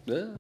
네.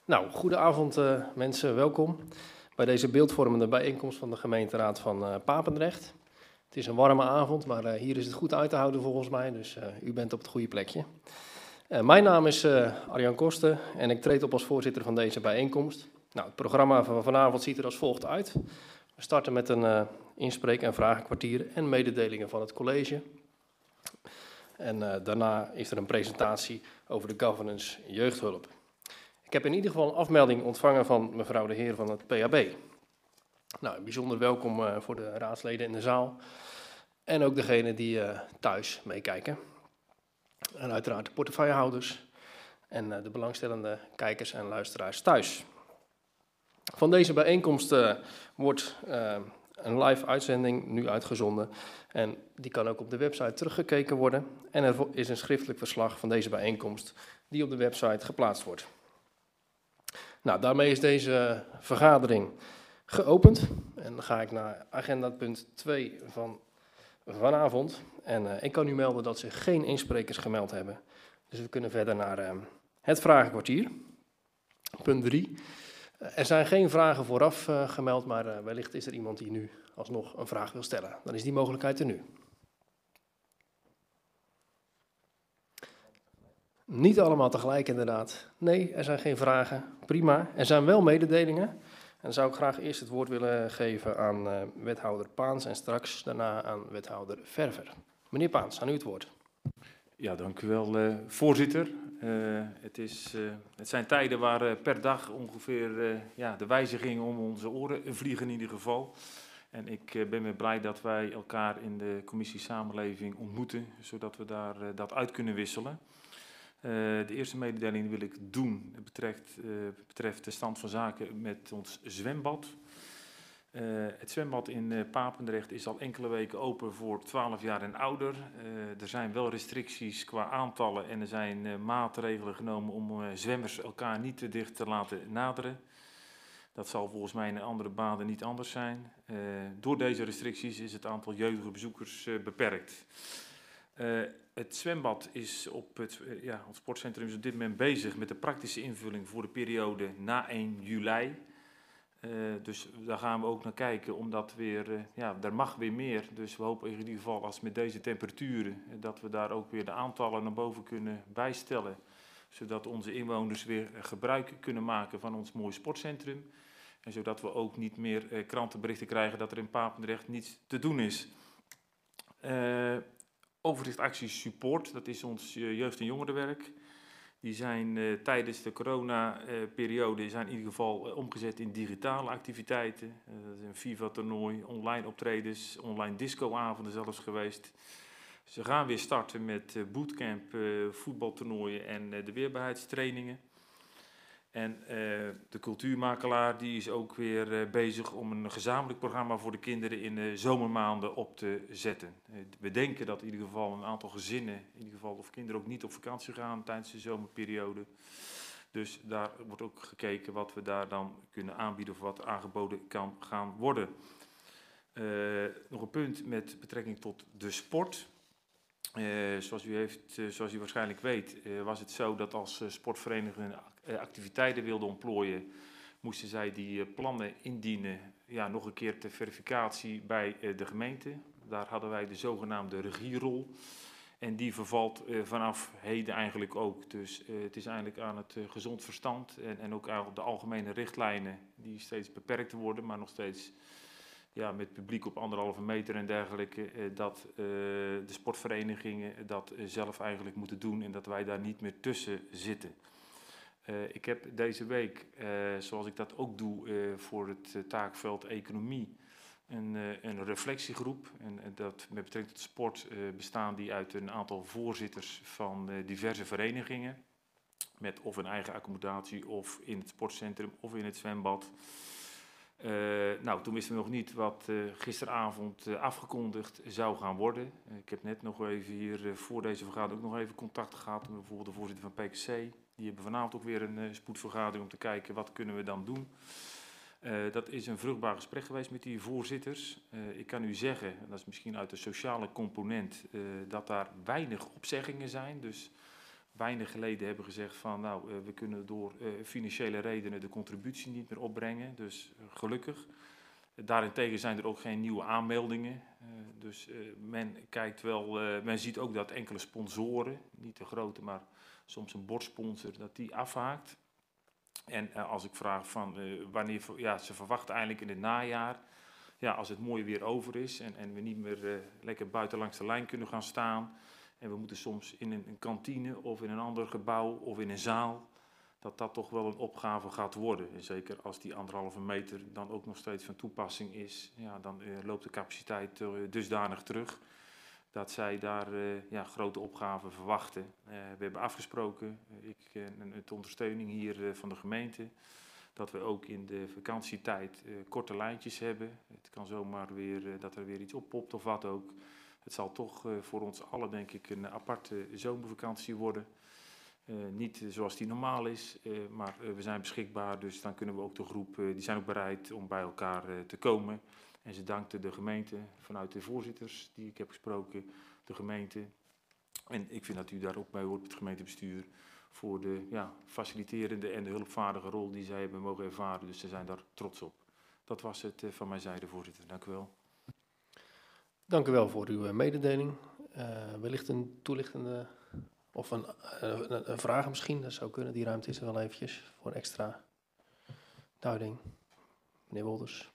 Nou, goedenavond mensen, welkom bij deze beeldvormende bijeenkomst van de gemeenteraad van Papendrecht. Het is een warme avond, maar hier is het goed uit te houden volgens mij, dus u bent op het goede plekje. Mijn naam is Arjan Koster en ik treed op als voorzitter van deze bijeenkomst. Nou, het programma van vanavond ziet er als volgt uit. We starten met een inspreek- en vragenkwartier en mededelingen van het college. En daarna is er een presentatie over de governance jeugdhulp. Ik heb in ieder geval een afmelding ontvangen van mevrouw de heer van het PHB. Nou, bijzonder welkom voor de raadsleden in de zaal. En ook degenen die thuis meekijken. En uiteraard de portefeuillehouders en de belangstellende kijkers en luisteraars thuis. Van deze bijeenkomst wordt een live uitzending nu uitgezonden. En die kan ook op de website teruggekeken worden. En er is een schriftelijk verslag van deze bijeenkomst die op de website geplaatst wordt. Nou, daarmee is deze vergadering geopend. En dan ga ik naar agenda punt 2 van vanavond. En ik kan u melden dat zich geen insprekers gemeld hebben. Dus we kunnen verder naar het vragenkwartier. Punt 3. Er zijn geen vragen vooraf gemeld, maar wellicht is er iemand die nu alsnog een vraag wil stellen. Dan is die mogelijkheid er nu. Niet allemaal tegelijk inderdaad. Nee, er zijn geen vragen. Prima. Er zijn wel mededelingen. En dan zou ik graag eerst het woord willen geven aan wethouder Paans en straks daarna aan wethouder Verver. Meneer Paans, aan u het woord. Ja, dank u wel, voorzitter. Het zijn tijden waar per dag ongeveer de wijzigingen om onze oren vliegen in ieder geval. En ik ben weer blij dat wij elkaar in de commissie Samenleving ontmoeten, zodat we daar dat uit kunnen wisselen. De eerste mededeling wil ik doen. Het betreft de stand van zaken met ons zwembad. Het zwembad in Papendrecht is al enkele weken open voor 12 jaar en ouder. Er zijn wel restricties qua aantallen en er zijn maatregelen genomen om zwemmers elkaar niet te dicht te laten naderen. Dat zal volgens mij in andere baden niet anders zijn. Door deze restricties is het aantal jeugdige bezoekers beperkt. Het zwembad is op het sportcentrum is op dit moment bezig met de praktische invulling voor de periode na 1 juli. Dus daar gaan we ook naar kijken, omdat er mag weer meer. Dus we hopen in ieder geval, als met deze temperaturen, dat we daar ook weer de aantallen naar boven kunnen bijstellen. Zodat onze inwoners weer gebruik kunnen maken van ons mooie sportcentrum. En zodat we ook niet meer krantenberichten krijgen dat er in Papendrecht niets te doen is. Overzicht actie support, dat is ons jeugd- en jongerenwerk. Die zijn tijdens de coronaperiode in ieder geval omgezet in digitale activiteiten. Dat is een FIFA-toernooi, online optredens, online discoavonden zelfs geweest. Ze gaan weer starten met bootcamp, voetbaltoernooien en de weerbaarheidstrainingen. En de cultuurmakelaar die is ook weer bezig om een gezamenlijk programma voor de kinderen in de zomermaanden op te zetten. We denken dat in ieder geval een aantal gezinnen, in ieder geval of kinderen ook niet op vakantie gaan tijdens de zomerperiode. Dus daar wordt ook gekeken wat we daar dan kunnen aanbieden of wat aangeboden kan gaan worden. Nog een punt met betrekking tot de sport. Zoals u waarschijnlijk weet, was het zo dat als sportverenigingen activiteiten wilden ontplooien, moesten zij die plannen indienen, nog een keer ter verificatie bij de gemeente. Daar hadden wij de zogenaamde regierol. En die vervalt vanaf heden eigenlijk ook. Dus het is eigenlijk aan het gezond verstand en ook aan de algemene richtlijnen die steeds beperkt worden, maar nog steeds met publiek op 1,5 meter en dergelijke, dat de sportverenigingen dat zelf eigenlijk moeten doen en dat wij daar niet meer tussen zitten. Ik heb deze week, zoals ik dat ook doe voor het taakveld economie, een reflectiegroep. En dat met betrekking tot sport bestaan die uit een aantal voorzitters van diverse verenigingen. Met of een eigen accommodatie of in het sportcentrum of in het zwembad. Toen wisten we nog niet wat gisteravond afgekondigd zou gaan worden. Ik heb net nog even hier voor deze vergadering ook nog even contact gehad met bijvoorbeeld de voorzitter van PKC. Die hebben vanavond ook weer een spoedvergadering om te kijken wat kunnen we dan doen. Dat is een vruchtbaar gesprek geweest met die voorzitters. Ik kan u zeggen, en dat is misschien uit de sociale component, dat daar weinig opzeggingen zijn. Dus weinig geleden hebben gezegd van nou, we kunnen door financiële redenen de contributie niet meer opbrengen. Dus gelukkig. Daarentegen zijn er ook geen nieuwe aanmeldingen. Dus men kijkt wel, men ziet ook dat enkele sponsoren, niet de grote, maar soms een bordsponsor, dat die afhaakt. En als ik vraag van wanneer, ja, ze verwachten eigenlijk in het najaar, ja, als het mooie weer over is en we niet meer lekker buiten langs de lijn kunnen gaan staan. En we moeten soms in een kantine of in een ander gebouw of in een zaal, dat toch wel een opgave gaat worden. En zeker als die 1,5 meter dan ook nog steeds van toepassing is, ja, dan loopt de capaciteit dusdanig terug dat zij daar grote opgaven verwachten. We hebben afgesproken, met ondersteuning hier van de gemeente, dat we ook in de vakantietijd korte lijntjes hebben. Het kan zomaar weer dat er weer iets oppopt of wat ook. Het zal toch voor ons allen, denk ik, een aparte zomervakantie worden. Niet zoals die normaal is, maar we zijn beschikbaar. Dus dan kunnen we ook de groep, die zijn ook bereid om bij elkaar te komen. En ze dankten de gemeente vanuit de voorzitters die ik heb gesproken, de gemeente. En ik vind dat u daar ook bij hoort, het gemeentebestuur, voor de faciliterende en de hulpvaardige rol die zij hebben mogen ervaren. Dus ze zijn daar trots op. Dat was het van mijn zijde, voorzitter. Dank u wel. Dank u wel voor uw mededeling. Wellicht een toelichtende of een vraag misschien, dat zou kunnen. Die ruimte is er wel eventjes voor extra duiding. Meneer Wolders.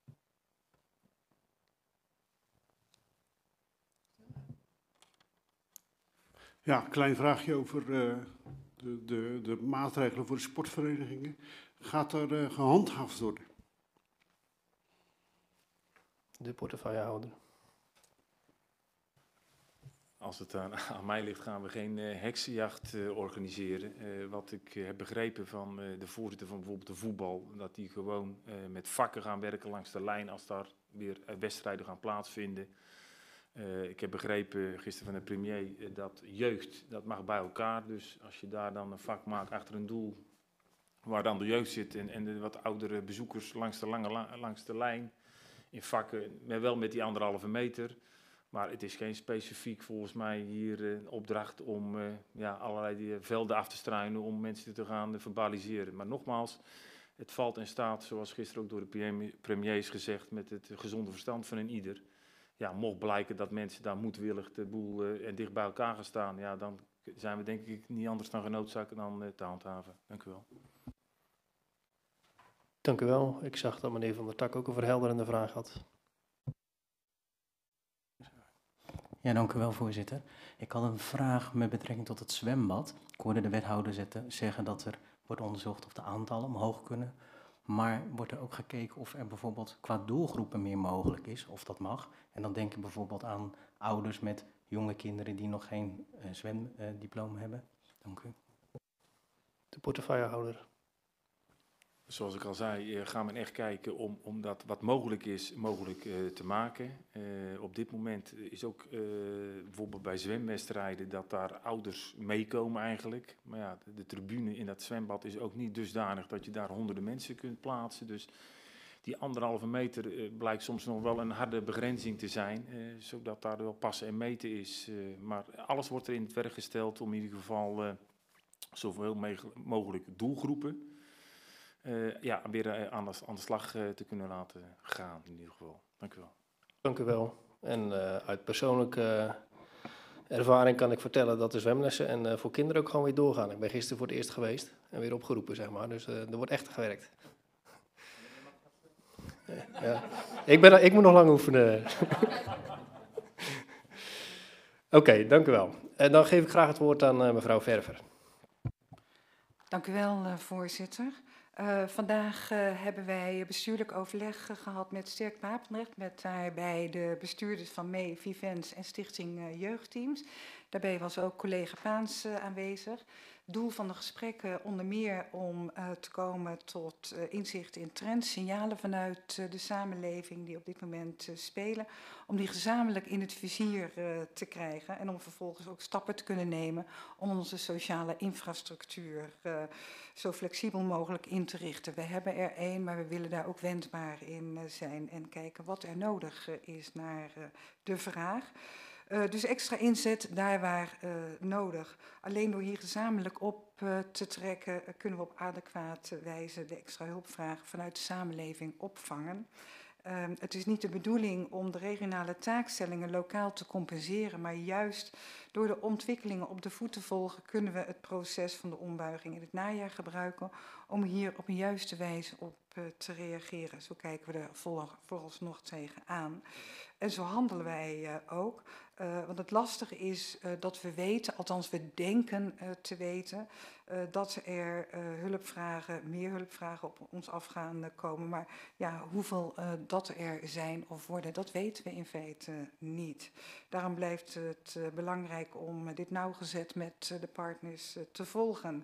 Ja, klein vraagje over de maatregelen voor de sportverenigingen. Gaat er gehandhaafd worden? De portefeuillehouder. Als het aan mij ligt, gaan we geen heksenjacht organiseren. Wat ik heb begrepen van de voorzitter van bijvoorbeeld de voetbal, dat die gewoon met vakken gaan werken langs de lijn als daar weer wedstrijden gaan plaatsvinden. Ik heb begrepen gisteren van de premier dat jeugd, dat mag bij elkaar. Dus als je daar dan een vak maakt achter een doel waar dan de jeugd zit en de wat oudere bezoekers langs de lijn in vakken, maar wel met die 1,5 meter. Maar het is geen specifiek volgens mij hier een opdracht om allerlei velden af te struinen om mensen te gaan verbaliseren. Maar nogmaals, het valt in staat, zoals gisteren ook door de premier is gezegd, met het gezonde verstand van een ieder. Ja, mocht blijken dat mensen daar moedwillig de boel en dicht bij elkaar gaan staan, ja, dan zijn we denk ik niet anders dan genoodzaakt dan te handhaven. Dank u wel. Dank u wel. Ik zag dat meneer Van der Tak ook een verhelderende vraag had. Ja, dank u wel, voorzitter. Ik had een vraag met betrekking tot het zwembad. Ik hoorde de wethouder zeggen dat er wordt onderzocht of de aantallen omhoog kunnen. Maar wordt er ook gekeken of er bijvoorbeeld qua doelgroepen meer mogelijk is, of dat mag? En dan denk ik bijvoorbeeld aan ouders met jonge kinderen die nog geen zwemdiploma hebben. Dank u. De portefeuillehouder. Zoals ik al zei, gaan we echt kijken om dat wat mogelijk is, mogelijk te maken. Op dit moment is ook bijvoorbeeld bij zwemwedstrijden dat daar ouders meekomen eigenlijk. Maar ja, de tribune in dat zwembad is ook niet dusdanig dat je daar honderden mensen kunt plaatsen. Dus die 1,5 meter blijkt soms nog wel een harde begrenzing te zijn, zodat daar wel passen en meten is. Maar alles wordt er in het werk gesteld om in ieder geval zoveel mogelijk doelgroepen weer aan de slag te kunnen laten gaan in ieder geval. Dank u wel. Dank u wel. En uit persoonlijke ervaring kan ik vertellen dat de zwemlessen en voor kinderen ook gewoon weer doorgaan. Ik ben gisteren voor het eerst geweest en weer opgeroepen, zeg maar. Dus er wordt echt gewerkt. Ja. Ik moet nog lang oefenen. Oké, dank u wel. En dan geef ik graag het woord aan mevrouw Verver. Dank u wel, voorzitter. Vandaag hebben wij bestuurlijk overleg gehad met Sterk Papendrecht, met daarbij de bestuurders van MEE, Vivens en Stichting Jeugdteams. Daarbij was ook collega Paans aanwezig. Doel van de gesprekken onder meer om te komen tot inzicht in trends, signalen vanuit de samenleving die op dit moment spelen, om die gezamenlijk in het vizier te krijgen en om vervolgens ook stappen te kunnen nemen om onze sociale infrastructuur zo flexibel mogelijk in te richten. We hebben er één, maar we willen daar ook wendbaar in zijn en kijken wat er nodig is naar de vraag. Dus extra inzet daar waar nodig. Alleen door hier gezamenlijk op te trekken kunnen we op adequate wijze de extra hulpvragen vanuit de samenleving opvangen. Het is niet de bedoeling om de regionale taakstellingen lokaal te compenseren, maar juist door de ontwikkelingen op de voet te volgen kunnen we het proces van de ombuiging in het najaar gebruiken om hier op een juiste wijze op te reageren. Zo kijken we er vooralsnog tegenaan. En zo handelen wij ook. Want het lastige is dat we weten, althans we denken te weten, dat er meer hulpvragen op ons af gaan komen. Maar ja, hoeveel dat er zijn of worden, dat weten we in feite niet. Daarom blijft het belangrijk om dit nauwgezet met de partners te volgen.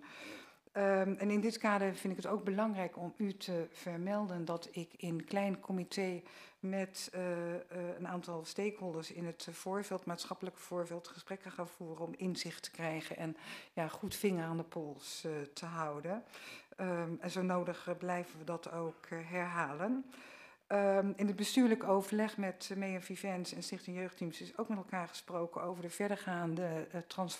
En in dit kader vind ik het ook belangrijk om u te vermelden dat ik in klein comité met een aantal stakeholders in het maatschappelijke voorveld, gesprekken ga voeren om inzicht te krijgen en ja, goed vinger aan de pols te houden. En zo nodig blijven we dat ook herhalen. In het bestuurlijk overleg met Mee & Vivens en Stichting Jeugdteams is ook met elkaar gesproken over de verdergaande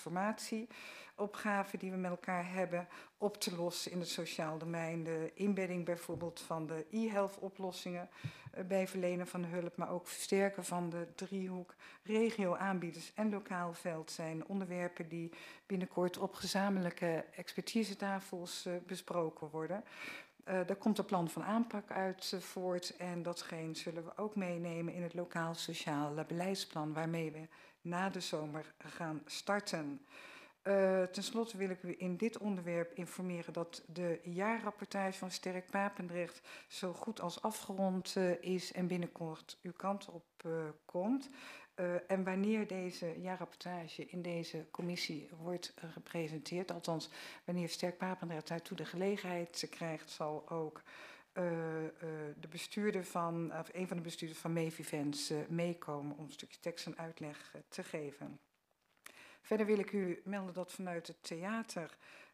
transformatieopgaven die we met elkaar hebben op te lossen in het sociaal domein. De inbedding bijvoorbeeld van de e-health oplossingen bij verlenen van hulp, maar ook versterken van de driehoek regio-aanbieders en lokaal veld zijn onderwerpen die binnenkort op gezamenlijke expertisetafels besproken worden. Daar komt een plan van aanpak uit voort en datgene zullen we ook meenemen in het lokaal sociaal beleidsplan waarmee we na de zomer gaan starten. Ten slotte wil ik u in dit onderwerp informeren dat de jaarrapportage van Sterk Papendrecht zo goed als afgerond is en binnenkort uw kant op komt. En wanneer deze jaarrapportage in deze commissie wordt gepresenteerd, althans wanneer Sterk Papendrecht daartoe de gelegenheid krijgt, zal ook de bestuurder van, of een van de bestuurders van Mee & Vivens meekomen om een stukje tekst en uitleg te geven. Verder wil ik u melden dat vanuit het theater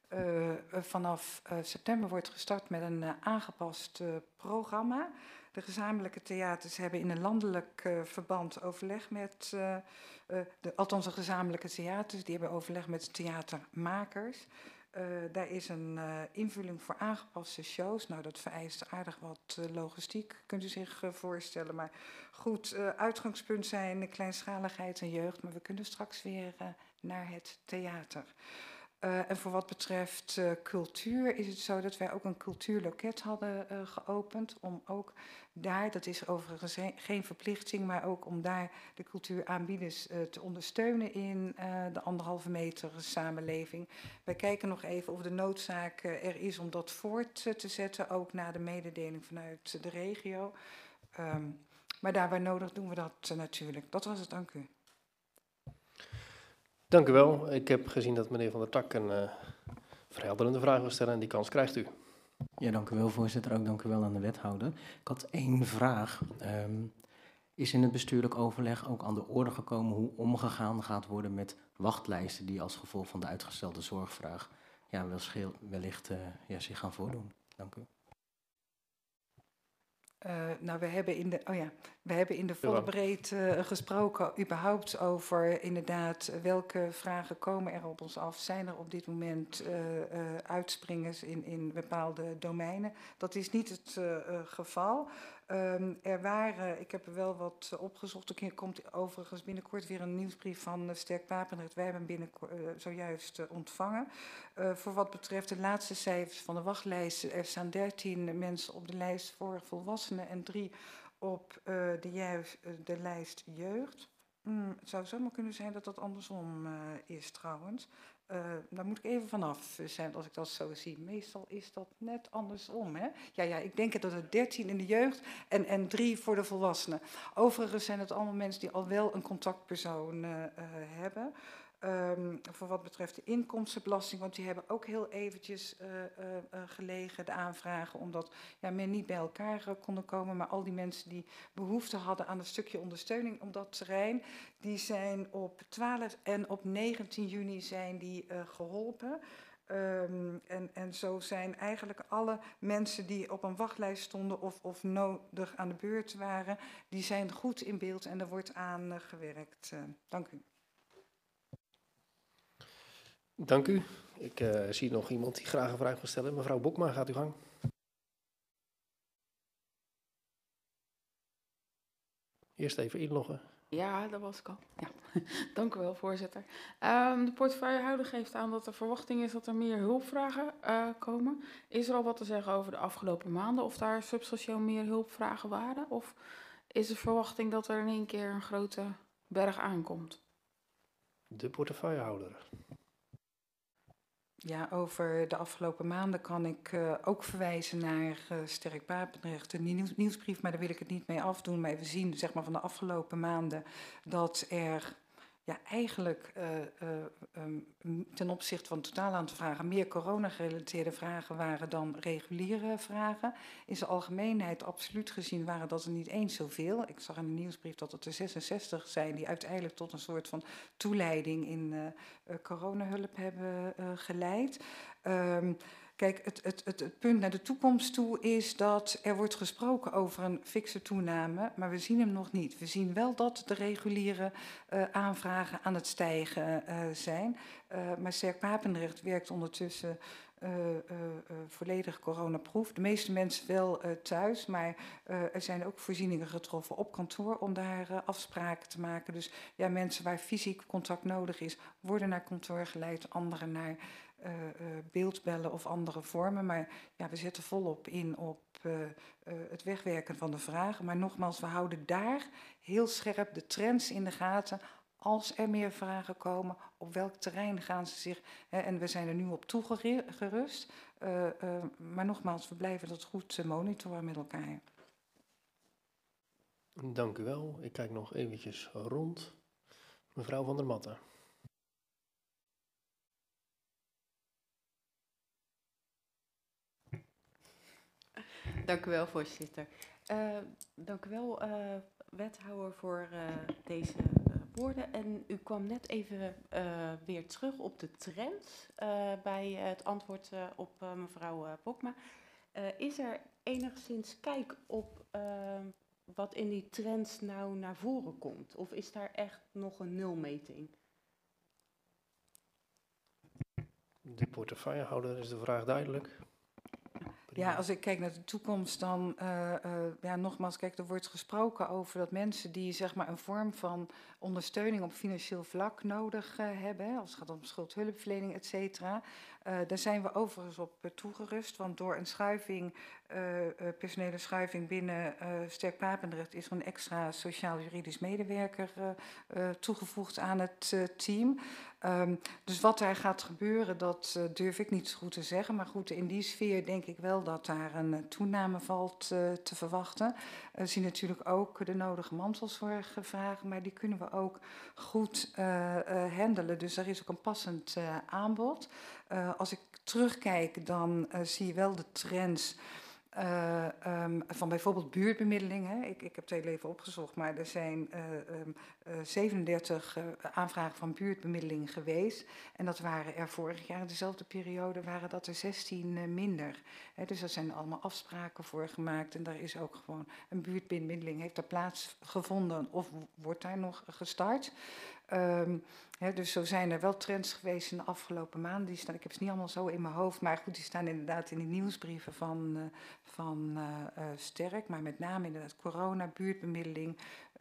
vanaf september wordt gestart met een aangepast programma. De gezamenlijke theaters hebben in een landelijk verband overleg met, althans de gezamenlijke theaters, die hebben overleg met de theatermakers. Daar is een invulling voor aangepaste shows. Nou, dat vereist aardig wat logistiek, kunt u zich voorstellen. Maar goed, uitgangspunt zijn kleinschaligheid en jeugd, maar we kunnen straks weer naar het theater. En voor wat betreft cultuur is het zo dat wij ook een cultuurloket hadden geopend. Om ook daar, dat is overigens geen verplichting, maar ook om daar de cultuuraanbieders te ondersteunen in de 1,5 meter samenleving. Wij kijken nog even of de noodzaak er is om dat voort te zetten, ook na de mededeling vanuit de regio. Maar daar waar nodig doen we dat natuurlijk. Dat was het, dank u. Dank u wel. Ik heb gezien dat meneer Van der Tak een verhelderende vraag wil stellen en die kans krijgt u. Ja, dank u wel, voorzitter. Ook dank u wel aan de wethouder. Ik had 1 vraag. Is in het bestuurlijk overleg ook aan de orde gekomen hoe omgegaan gaat worden met wachtlijsten die als gevolg van de uitgestelde zorgvraag wellicht zich gaan voordoen? Dank u. Nou, we hebben in de volle breedte gesproken überhaupt over inderdaad welke vragen komen er op ons af. Zijn er op dit moment uitspringers in bepaalde domeinen? Dat is niet het geval. Ik heb er wel wat opgezocht. Er komt overigens binnenkort weer een nieuwsbrief van Sterk Papendrecht. Wij hebben hem zojuist ontvangen. Voor wat betreft de laatste cijfers van de wachtlijst. Er staan 13 mensen op de lijst voor volwassenen en 3 op de lijst jeugd. Het zou zomaar kunnen zijn dat dat andersom is trouwens. Daar moet ik even vanaf zijn als ik dat zo zie. Meestal is dat net andersom. Hè? Ja, ik denk dat het 13 in de jeugd en 3 voor de volwassenen. Overigens zijn het allemaal mensen die al wel een contactpersoon hebben. Voor wat betreft de inkomstenbelasting, want die hebben ook heel eventjes gelegen, de aanvragen, omdat men niet bij elkaar konden komen. Maar al die mensen die behoefte hadden aan een stukje ondersteuning op dat terrein, die zijn op 12 en op 19 juni zijn die geholpen. En zo zijn eigenlijk alle mensen die op een wachtlijst stonden of nodig aan de beurt waren, die zijn goed in beeld en er wordt aan gewerkt. Dank u. Dank u. Ik zie nog iemand die graag een vraag wil stellen. Mevrouw Bokma, gaat uw gang. Eerst even inloggen. Ja, dat was ik al. Ja. Dank u wel, voorzitter. De portefeuillehouder geeft aan dat de verwachting is dat er meer hulpvragen komen. Is er al wat te zeggen over de afgelopen maanden? Of daar substantieel meer hulpvragen waren? Of is de verwachting dat er in één keer een grote berg aankomt? De portefeuillehouder. Ja, over de afgelopen maanden kan ik ook verwijzen naar Sterk Papendrecht, de nieuwsbrief, maar daar wil ik het niet mee afdoen. Maar we zien zeg maar, van de afgelopen maanden dat er eigenlijk ten opzichte van het totaal aantal vragen meer corona-gerelateerde vragen waren dan reguliere vragen. In zijn algemeenheid absoluut gezien waren dat er niet eens zoveel. Ik zag in de nieuwsbrief dat het er 66 zijn die uiteindelijk tot een soort van toeleiding in coronahulp hebben geleid. Kijk, het punt naar de toekomst toe is dat er wordt gesproken over een fikse toename, maar we zien hem nog niet. We zien wel dat de reguliere aanvragen aan het stijgen zijn. Maar Sterk Papendrecht werkt ondertussen volledig coronaproof. De meeste mensen wel thuis, maar er zijn ook voorzieningen getroffen op kantoor om daar afspraken te maken. Dus ja, mensen waar fysiek contact nodig is, worden naar kantoor geleid, anderen naar beeldbellen of andere vormen. Maar ja, we zetten volop in op het wegwerken van de vragen. Maar nogmaals, we houden daar heel scherp de trends in de gaten. Als er meer vragen komen, op welk terrein gaan ze zich... en we zijn er nu op toegerust. Maar nogmaals, we blijven dat goed monitoren met elkaar. Dank u wel. Ik kijk nog eventjes rond. Mevrouw van der Matten. Dank u wel, voorzitter. Dank u wel, wethouder, voor deze woorden. En u kwam net even weer terug op de trends bij het antwoord op mevrouw Bokma. Is er enigszins kijk op wat in die trends nou naar voren komt? Of is daar echt nog een nulmeting? De portefeuillehouder, is de vraag duidelijk? Ja, als ik kijk naar de toekomst, dan nogmaals, kijk, er wordt gesproken over dat mensen die zeg maar een vorm van ondersteuning op financieel vlak nodig hebben, als het gaat om schuldhulpverlening, et cetera. Daar zijn we overigens op toegerust, want door een schuiving, personele schuiving binnen Sterk Papendrecht is er een extra sociaal-juridisch medewerker toegevoegd aan het team. Dus wat daar gaat gebeuren, dat durf ik niet zo goed te zeggen. Maar goed, in die sfeer denk ik wel dat daar een toename valt te verwachten. We zien natuurlijk ook de nodige mantelzorgvragen, maar die kunnen we ook goed handelen. Dus daar is ook een passend aanbod. Als ik terugkijk, dan zie je wel de trends van bijvoorbeeld buurtbemiddeling. Hè. Ik heb het heel even opgezocht, maar er zijn 37 aanvragen van buurtbemiddeling geweest. En dat waren er vorig jaar in dezelfde periode waren dat er 16 minder. Hè, dus er zijn allemaal afspraken voor gemaakt. En daar is ook gewoon een buurtbemiddeling heeft daar plaatsgevonden of wordt daar nog gestart. Dus zo zijn er wel trends geweest in de afgelopen maanden. Die staan, ik heb ze niet allemaal zo in mijn hoofd, maar goed, die staan inderdaad in de nieuwsbrieven van Sterk. Maar met name inderdaad corona, buurtbemiddeling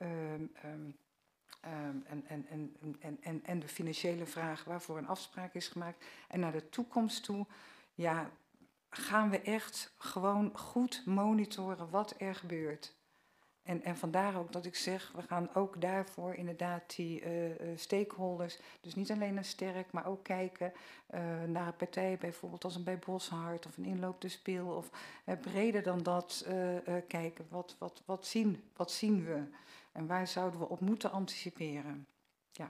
en de financiële vragen waarvoor een afspraak is gemaakt. En naar de toekomst toe, ja, gaan we echt gewoon goed monitoren wat er gebeurt. En vandaar ook dat ik zeg, we gaan ook daarvoor inderdaad die stakeholders, dus niet alleen naar Sterk, maar ook kijken naar partijen bijvoorbeeld als een bij Boshart of een Inloop de Spil of breder dan dat kijken. Wat zien we en waar zouden we op moeten anticiperen? Ja.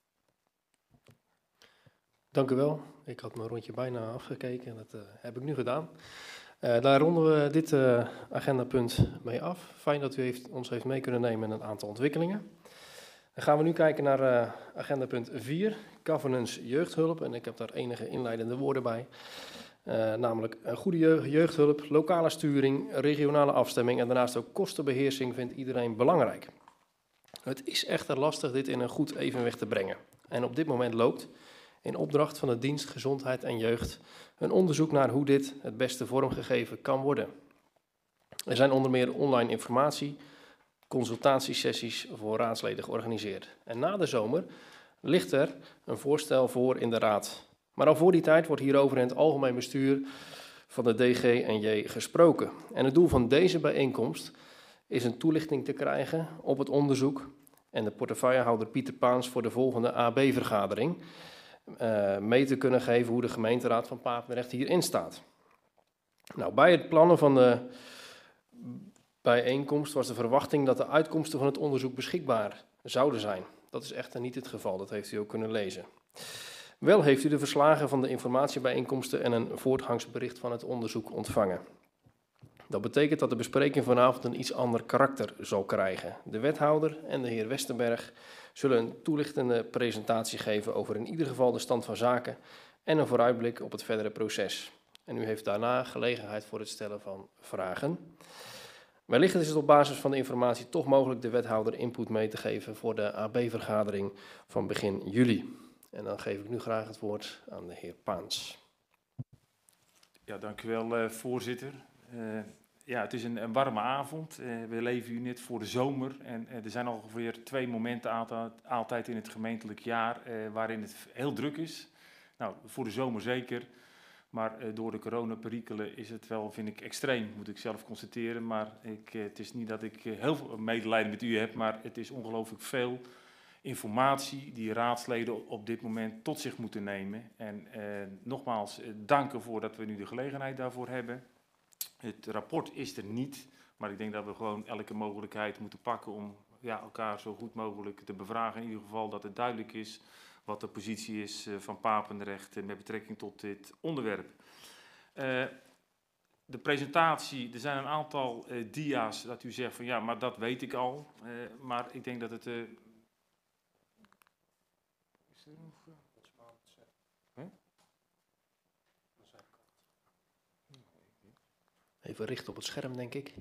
Dank u wel. Ik had mijn rondje bijna afgekeken en dat heb ik nu gedaan. Daar ronden we dit agendapunt mee af. Fijn dat u ons heeft mee kunnen nemen in een aantal ontwikkelingen. Dan gaan we nu kijken naar agenda punt 4, governance jeugdhulp. En ik heb daar enige inleidende woorden bij. Namelijk goede jeugdhulp, lokale sturing, regionale afstemming en daarnaast ook kostenbeheersing vindt iedereen belangrijk. Het is echter lastig dit in een goed evenwicht te brengen. En op dit moment loopt, in opdracht van de dienst Gezondheid en Jeugd, een onderzoek naar hoe dit het beste vormgegeven kan worden. Er zijn onder meer online informatie, consultatiesessies voor raadsleden georganiseerd. En na de zomer ligt er een voorstel voor in de raad. Maar al voor die tijd wordt hierover in het algemeen bestuur van de DG&J gesproken. En het doel van deze bijeenkomst is een toelichting te krijgen op het onderzoek en de portefeuillehouder Pieter Paans voor de volgende AB-vergadering mee te kunnen geven hoe de gemeenteraad van Papendrecht hierin staat. Nou, bij het plannen van de bijeenkomst was de verwachting dat de uitkomsten van het onderzoek beschikbaar zouden zijn. Dat is echter niet het geval, dat heeft u ook kunnen lezen. Wel heeft u de verslagen van de informatiebijeenkomsten en een voortgangsbericht van het onderzoek ontvangen. Dat betekent dat de bespreking vanavond een iets ander karakter zal krijgen. De wethouder en de heer Westerberg zullen een toelichtende presentatie geven over in ieder geval de stand van zaken en een vooruitblik op het verdere proces. En u heeft daarna gelegenheid voor het stellen van vragen. Wellicht is het op basis van de informatie toch mogelijk de wethouder input mee te geven voor de AB-vergadering van begin juli. En dan geef ik nu graag het woord aan de heer Paans. Ja, dank u wel, voorzitter. Ja, het is een warme avond. We leven hier net voor de zomer en er zijn ongeveer 2 momenten altijd in het gemeentelijk jaar waarin het heel druk is. Nou, voor de zomer zeker, maar door de coronaperikelen is het wel, vind ik, extreem, moet ik zelf constateren. Maar het is niet dat ik heel veel medelijden met u heb, maar het is ongelooflijk veel informatie die raadsleden op dit moment tot zich moeten nemen. En nogmaals, dank ervoor dat we nu de gelegenheid daarvoor hebben. Het rapport is er niet, maar ik denk dat we gewoon elke mogelijkheid moeten pakken om elkaar zo goed mogelijk te bevragen. In ieder geval dat het duidelijk is wat de positie is van Papendrecht met betrekking tot dit onderwerp. De presentatie, er zijn een aantal dia's dat u zegt van ja, maar dat weet ik al. Maar ik denk dat het... Is er nog... Even richten op het scherm, denk ik.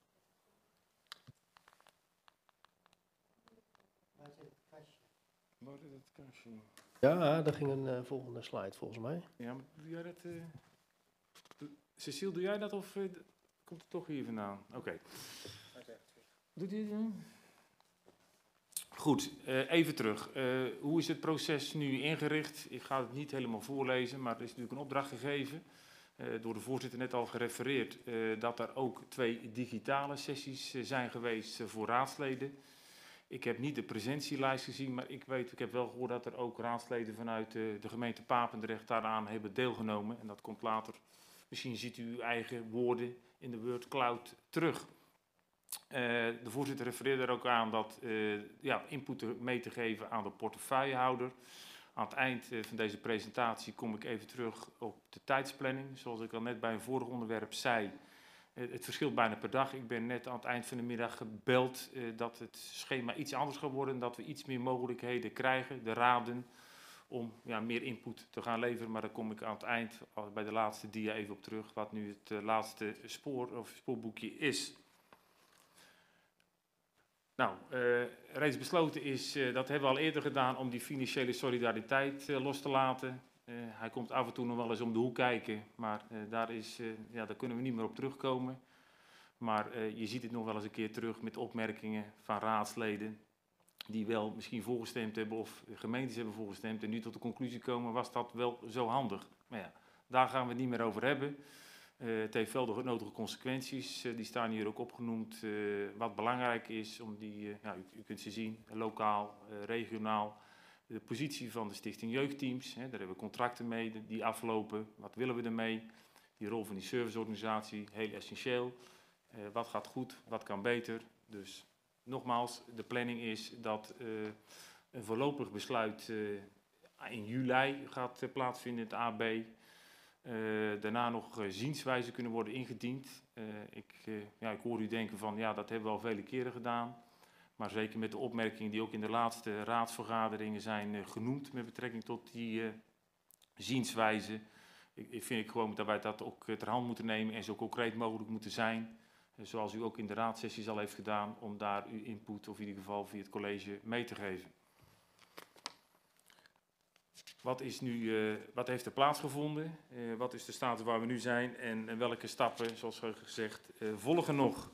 Waar is het kastje? Ja, daar ging een volgende slide volgens mij. Ja, maar doe jij dat... Cecile, doe jij dat of komt het toch hier vandaan? Oké. Doet hij het? Goed, even terug. Hoe is het proces nu ingericht? Ik ga het niet helemaal voorlezen, maar er is natuurlijk een opdracht gegeven. Door de voorzitter net al gerefereerd dat er ook 2 digitale sessies zijn geweest voor raadsleden. Ik heb niet de presentielijst gezien, maar ik heb wel gehoord dat er ook raadsleden vanuit de gemeente Papendrecht daaraan hebben deelgenomen. En dat komt later, misschien ziet u uw eigen woorden in de Word Cloud terug. De voorzitter refereerde er ook aan dat input mee te geven aan de portefeuillehouder. Aan het eind van deze presentatie kom ik even terug op de tijdsplanning. Zoals ik al net bij een vorig onderwerp zei, het verschilt bijna per dag. Ik ben net aan het eind van de middag gebeld dat het schema iets anders gaat worden. En dat we iets meer mogelijkheden krijgen, de raden, om meer input te gaan leveren. Maar daar kom ik aan het eind, bij de laatste dia, even op terug, wat nu het laatste spoorboekje is. Nou, reeds besloten is, dat hebben we al eerder gedaan, om die financiële solidariteit los te laten. Hij komt af en toe nog wel eens om de hoek kijken, maar daar kunnen we niet meer op terugkomen. Maar je ziet het nog wel eens een keer terug met opmerkingen van raadsleden die wel misschien voorgestemd hebben of gemeentes hebben voorgestemd en nu tot de conclusie komen, was dat wel zo handig. Maar ja, daar gaan we het niet meer over hebben. Het heeft wel de nodige consequenties, die staan hier ook opgenoemd. Wat belangrijk is, om die, u kunt ze zien, lokaal, regionaal. De positie van de Stichting Jeugdteams, daar hebben we contracten mee die aflopen. Wat willen we ermee? Die rol van die serviceorganisatie, heel essentieel. Wat gaat goed, wat kan beter? Dus nogmaals, de planning is dat een voorlopig besluit in juli gaat plaatsvinden, het AB. Daarna nog zienswijzen kunnen worden ingediend. Ik hoor u denken van, ja, dat hebben we al vele keren gedaan. Maar zeker met de opmerkingen die ook in de laatste raadsvergaderingen zijn genoemd met betrekking tot die zienswijze. Ik vind gewoon dat wij dat ook ter hand moeten nemen en zo concreet mogelijk moeten zijn. Zoals u ook in de raadsessies al heeft gedaan, om daar uw input, of in ieder geval via het college, mee te geven. Wat heeft er plaatsgevonden? Wat is de status waar we nu zijn? En welke stappen, zoals gezegd, volgen nog?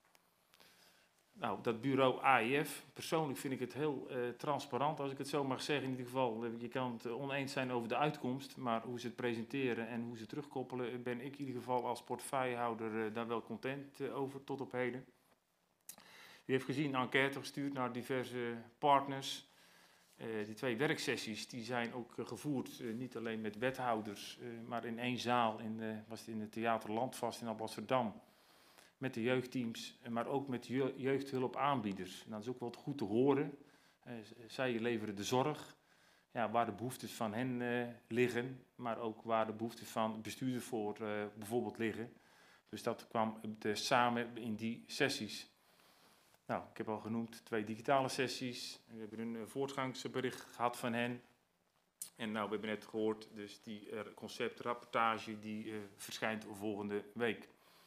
Nou, dat bureau AIF, persoonlijk vind ik het heel transparant, als ik het zo mag zeggen. In ieder geval, je kan het oneens zijn over de uitkomst, maar hoe ze het presenteren en hoe ze terugkoppelen, ben ik in ieder geval als portefeuillehouder daar wel content over tot op heden. U heeft gezien een enquête gestuurd naar diverse partners. Die 2 werksessies die zijn ook gevoerd, niet alleen met wethouders, maar in 1 zaal, was het in het Theater Landvast in Alblasserdam. Met de jeugdteams, maar ook met jeugdhulpaanbieders. En dat is ook wel goed te horen. Zij leveren de zorg, ja, waar de behoeftes van hen liggen, maar ook waar de behoeftes van bestuurders voor bijvoorbeeld liggen. Dus dat kwam samen in die sessies. Nou, ik heb al genoemd 2 digitale sessies. We hebben een voortgangsbericht gehad van hen. En nou, we hebben net gehoord, dus die conceptrapportage die verschijnt volgende week.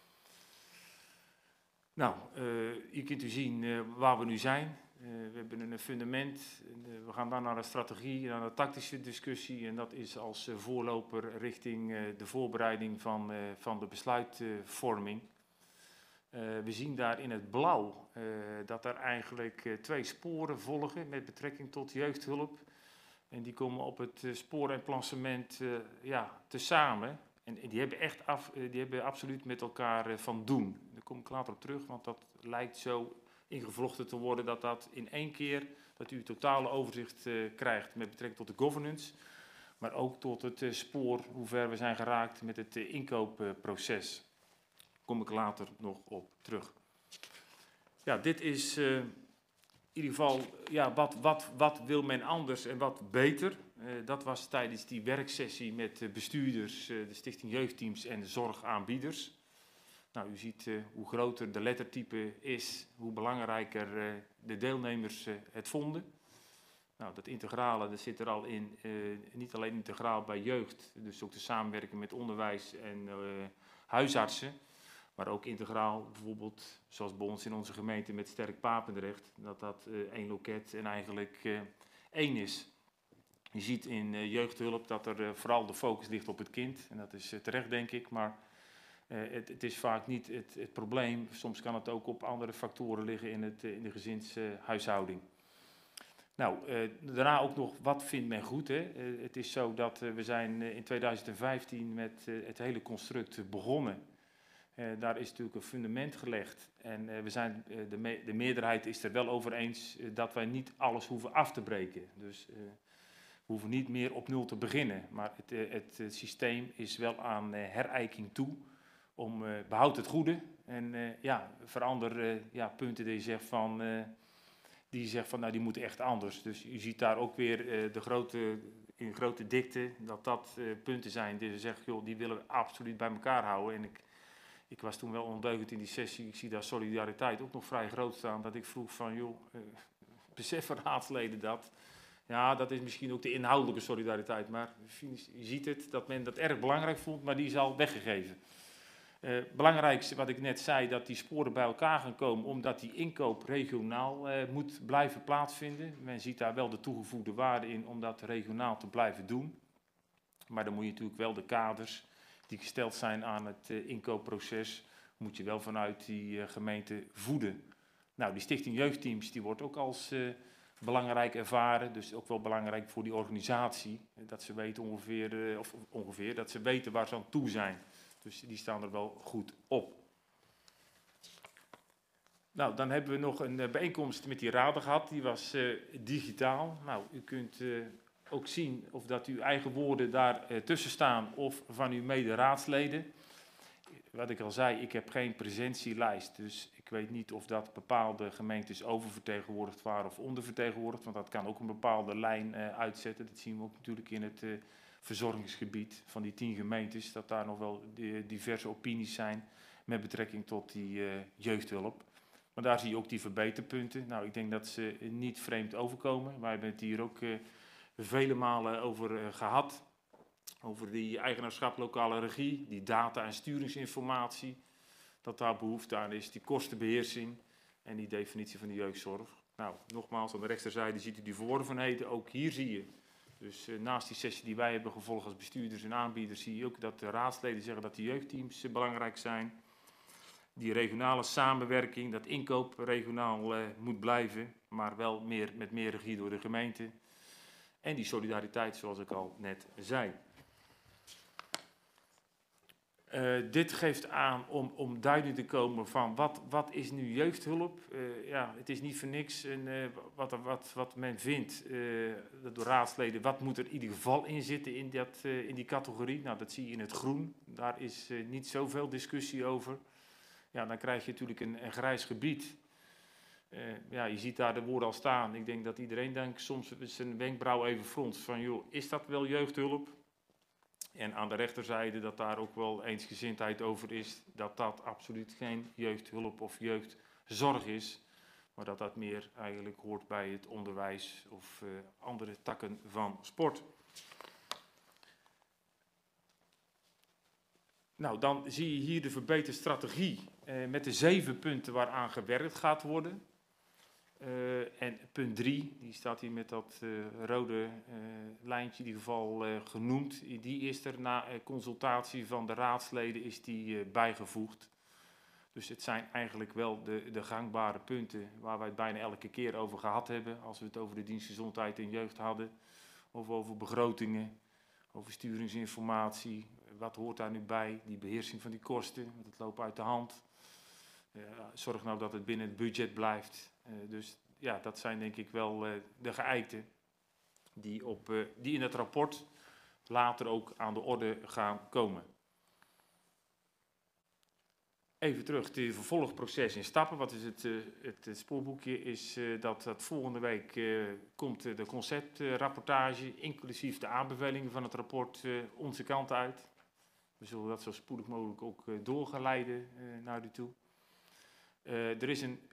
Nou, hier kunt u zien waar we nu zijn. We hebben een fundament. We gaan dan naar de strategie, naar de tactische discussie. En dat is als voorloper richting de voorbereiding van de besluitvorming. We zien daar in het blauw dat er eigenlijk 2 sporen volgen met betrekking tot jeugdhulp. En die komen op het spooremplacement tezamen. En die hebben absoluut met elkaar van doen. Daar kom ik later op terug, want dat lijkt zo ingevlochten te worden dat in 1 keer, dat u het totale overzicht krijgt met betrekking tot de governance. Maar ook tot het spoor, hoe ver we zijn geraakt met het inkoopproces. Daar kom ik later nog op terug. Ja, dit is in ieder geval, ja, wat wil men anders en wat beter? Dat was tijdens die werksessie met bestuurders, de Stichting Jeugdteams en de zorgaanbieders. Nou, u ziet hoe groter de lettertype is, hoe belangrijker de deelnemers het vonden. Nou, dat integrale, dat zit er al in, niet alleen integraal bij jeugd, dus ook de samenwerking met onderwijs en huisartsen. Maar ook integraal, bijvoorbeeld, zoals bij ons in onze gemeente met Sterk Papendrecht, dat 1 loket en eigenlijk 1 is. Je ziet in jeugdhulp dat er vooral de focus ligt op het kind. En dat is terecht, denk ik, maar het is vaak niet het probleem. Soms kan het ook op andere factoren liggen in de gezinshuishouding. Nou, daarna ook nog, wat vindt men goed? Hè? Het is zo dat we zijn in 2015 met het hele construct begonnen. Daar is natuurlijk een fundament gelegd en de meerderheid is er wel over eens dat wij niet alles hoeven af te breken. Dus we hoeven niet meer op 0 te beginnen, maar het systeem is wel aan herijking toe om behoud het goede en verander punten die je zegt van nou die moeten echt anders. Dus u ziet daar ook weer in grote dikte dat punten zijn die zeggen joh, die willen we absoluut bij elkaar houden. En ik was toen wel ondeugend in die sessie. Ik zie daar solidariteit ook nog vrij groot staan. Dat ik vroeg van, joh, beseffen raadsleden dat? Ja, dat is misschien ook de inhoudelijke solidariteit. Maar je ziet het, dat men dat erg belangrijk vond, maar die is al weggegeven. Belangrijkste wat ik net zei, dat die sporen bij elkaar gaan komen, omdat die inkoop regionaal moet blijven plaatsvinden. Men ziet daar wel de toegevoegde waarde in om dat regionaal te blijven doen. Maar dan moet je natuurlijk wel de kaders die gesteld zijn aan het inkoopproces, moet je wel vanuit die gemeente voeden. Nou, die Stichting Jeugdteams die wordt ook als belangrijk ervaren, dus ook wel belangrijk voor die organisatie, dat ze weten ongeveer dat ze weten waar ze aan toe zijn. Dus die staan er wel goed op. Nou, dan hebben we nog een bijeenkomst met die raden gehad, die was digitaal. Nou, u kunt ook zien of dat uw eigen woorden daar tussen staan of van uw mede-raadsleden. Wat ik al zei, ik heb geen presentielijst, dus ik weet niet of dat bepaalde gemeentes oververtegenwoordigd waren of ondervertegenwoordigd, want dat kan ook een bepaalde lijn uitzetten. Dat zien we ook natuurlijk in het verzorgingsgebied van die 10 gemeentes, dat daar nog wel diverse opinies zijn met betrekking tot die jeugdhulp. Maar daar zie je ook die verbeterpunten. Nou, ik denk dat ze niet vreemd overkomen. Wij hebben het hier ook vele malen over gehad. Over die eigenaarschap lokale regie, die data- en sturingsinformatie. Dat daar behoefte aan is, die kostenbeheersing en die definitie van de jeugdzorg. Nou, nogmaals, aan de rechterzijde ziet u die verworvenheden. Ook hier zie je, dus naast die sessie die wij hebben gevolgd als bestuurders en aanbieders, zie je ook dat de raadsleden zeggen dat de jeugdteams belangrijk zijn. Die regionale samenwerking, dat inkoop regionaal moet blijven, maar wel met meer regie door de gemeente. En die solidariteit, zoals ik al net zei. Dit geeft aan om duidelijk te komen van wat is nu jeugdhulp. Ja, het is niet voor niks wat men vindt door raadsleden. Wat moet er in ieder geval in zitten in die categorie? Nou, dat zie je in het groen. Daar is niet zoveel discussie over. Ja, dan krijg je natuurlijk een grijs gebied. Ja, je ziet daar de woorden al staan. Ik denk dat iedereen denkt soms zijn wenkbrauw even fronst van, joh, is dat wel jeugdhulp? En aan de rechterzijde dat daar ook wel eensgezindheid over is, dat dat absoluut geen jeugdhulp of jeugdzorg is, maar dat dat meer eigenlijk hoort bij het onderwijs of andere takken van sport. Nou, dan zie je hier de verbeterde strategie met de 7 punten waaraan gewerkt gaat worden. En punt 3, die staat hier met dat rode lijntje in ieder geval genoemd. Die is er na consultatie van de raadsleden is die bijgevoegd. Dus het zijn eigenlijk wel de gangbare punten waar wij het bijna elke keer over gehad hebben. Als we het over de dienst gezondheid en jeugd hadden. Of over begrotingen, over sturingsinformatie. Wat hoort daar nu bij? Die beheersing van die kosten, want het loopt uit de hand. Zorg nou dat het binnen het budget blijft. Dus ja, dat zijn denk ik wel de geëikten die in het rapport later ook aan de orde gaan komen. Even terug, het vervolgproces in stappen. Wat is het spoorboekje? Is dat volgende week komt de conceptrapportage, inclusief de aanbevelingen van het rapport, onze kant uit. We zullen dat zo spoedig mogelijk ook door gaan leiden naar u toe. Er is een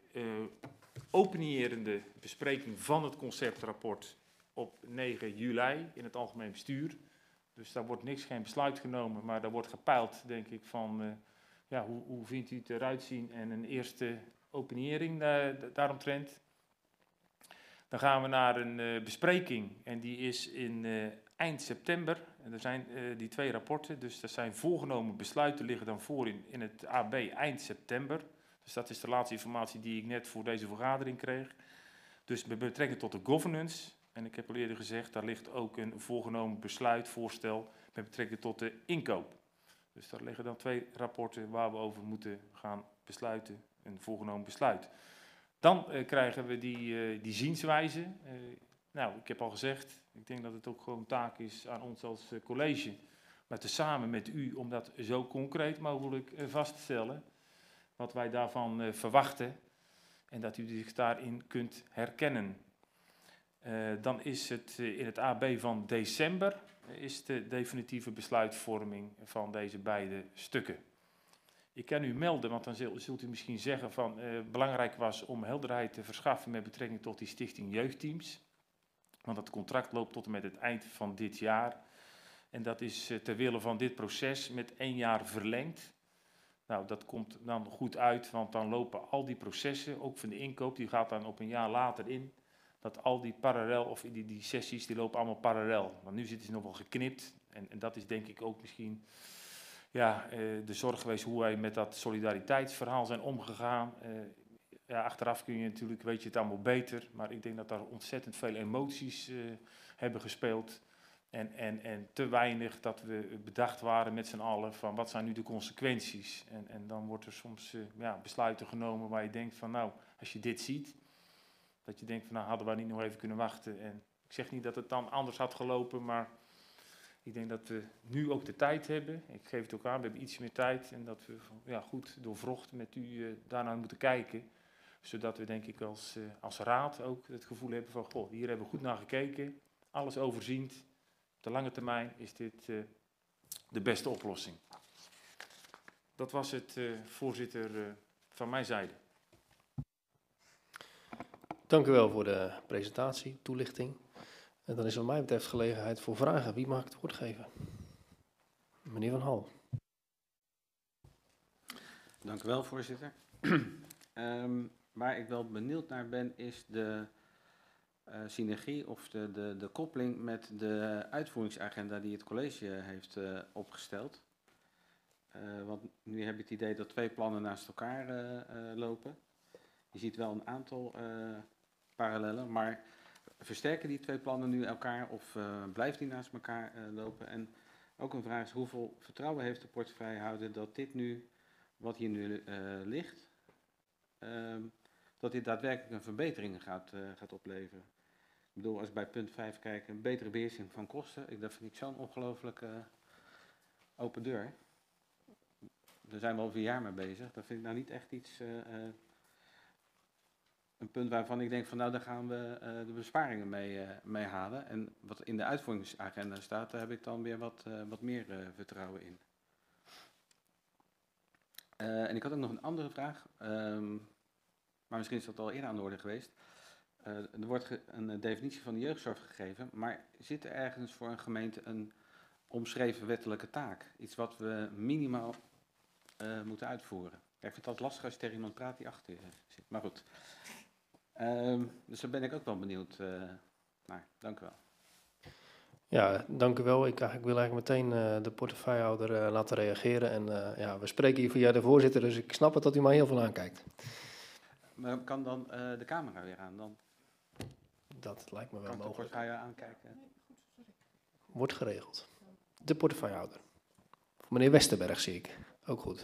openierende bespreking van het conceptrapport op 9 juli in het algemeen bestuur. Dus daar wordt geen besluit genomen, maar daar wordt gepeild, denk ik, van hoe vindt u het eruit zien en een eerste openiering daaromtrent. Dan gaan we naar een bespreking en die is in eind september. En er zijn die 2 rapporten, dus er zijn voorgenomen besluiten liggen dan voor in het AB eind september. Dus dat is de laatste informatie die ik net voor deze vergadering kreeg. Dus met betrekking tot de governance, en ik heb al eerder gezegd, daar ligt ook een voorgenomen besluitvoorstel met betrekking tot de inkoop. Dus daar liggen dan 2 rapporten waar we over moeten gaan besluiten, een voorgenomen besluit. Dan krijgen we die zienswijze. Nou, ik heb al gezegd, ik denk dat het ook gewoon taak is aan ons als college, maar samen met u om dat zo concreet mogelijk vast te stellen. Wat wij daarvan verwachten en dat u zich daarin kunt herkennen. Dan is het in het AB van december is de definitieve besluitvorming van deze beide stukken. Ik kan u melden, want dan zult u misschien zeggen van belangrijk was om helderheid te verschaffen met betrekking tot die stichting jeugdteams. Want dat contract loopt tot en met het eind van dit jaar. En dat is ter wille van dit proces met 1 jaar verlengd. Nou, dat komt dan goed uit, want dan lopen al die processen, ook van de inkoop, die gaat dan op een jaar later in. Dat al die parallel, of die sessies, die lopen allemaal parallel. Want nu zitten ze nog wel geknipt. En dat is denk ik ook misschien de zorg geweest hoe wij met dat solidariteitsverhaal zijn omgegaan. Achteraf kun je natuurlijk, weet je het allemaal beter. Maar ik denk dat daar ontzettend veel emoties hebben gespeeld. En te weinig dat we bedacht waren met z'n allen van wat zijn nu de consequenties. En dan wordt er soms besluiten genomen waar je denkt van nou, als je dit ziet, dat je denkt van nou hadden we niet nog even kunnen wachten. En ik zeg niet dat het dan anders had gelopen, maar ik denk dat we nu ook de tijd hebben. Ik geef het ook aan, we hebben iets meer tijd en dat we goed doorvrocht met u daarnaar moeten kijken. Zodat we denk ik als raad ook het gevoel hebben van goh, hier hebben we goed naar gekeken, alles overziend. Op de lange termijn is dit de beste oplossing. Dat was het, voorzitter, van mijn zijde. Dank u wel voor de presentatie, toelichting. En dan is wat mij betreft gelegenheid voor vragen. Wie mag ik het woord geven? Meneer Van Hal. Dank u wel, voorzitter. Waar ik wel benieuwd naar ben, is de synergie of de koppeling met de uitvoeringsagenda die het college heeft opgesteld. Want nu heb je het idee dat 2 plannen naast elkaar lopen. Je ziet wel een aantal parallellen, maar versterken die 2 plannen nu elkaar of blijft die naast elkaar lopen? En ook een vraag is, hoeveel vertrouwen heeft de portefeuillehouder dat dit nu, wat hier nu ligt, dat dit daadwerkelijk een verbetering gaat opleveren? Ik bedoel, als ik bij punt 5 kijk, een betere beheersing van kosten, dat vind ik zo'n ongelooflijk open deur. Daar zijn we al 4 jaar mee bezig. Dat vind ik nou niet echt iets, een punt waarvan ik denk van nou, daar gaan we de besparingen mee halen. En wat in de uitvoeringsagenda staat, daar heb ik dan weer wat meer vertrouwen in. En ik had ook nog een andere vraag, maar misschien is dat al eerder aan de orde geweest. Er wordt een definitie van de jeugdzorg gegeven, maar zit er ergens voor een gemeente een omschreven wettelijke taak? Iets wat we minimaal moeten uitvoeren. Ja, ik vind het altijd lastig als je tegen iemand praat die achter je zit, maar goed. Dus daar ben ik ook wel benieuwd naar. Dank u wel. Ja, dank u wel. Ik wil eigenlijk meteen de portefeuillehouder laten reageren. En ja, we spreken hier via de voorzitter, dus ik snap het dat u mij heel veel aankijkt. Maar kan dan de camera weer aan? Dan Dat lijkt me wel kan ik de mogelijk. portefeuille aankijken. Wordt geregeld. De portefeuillehouder. Meneer Westerberg zie ik. Ook goed.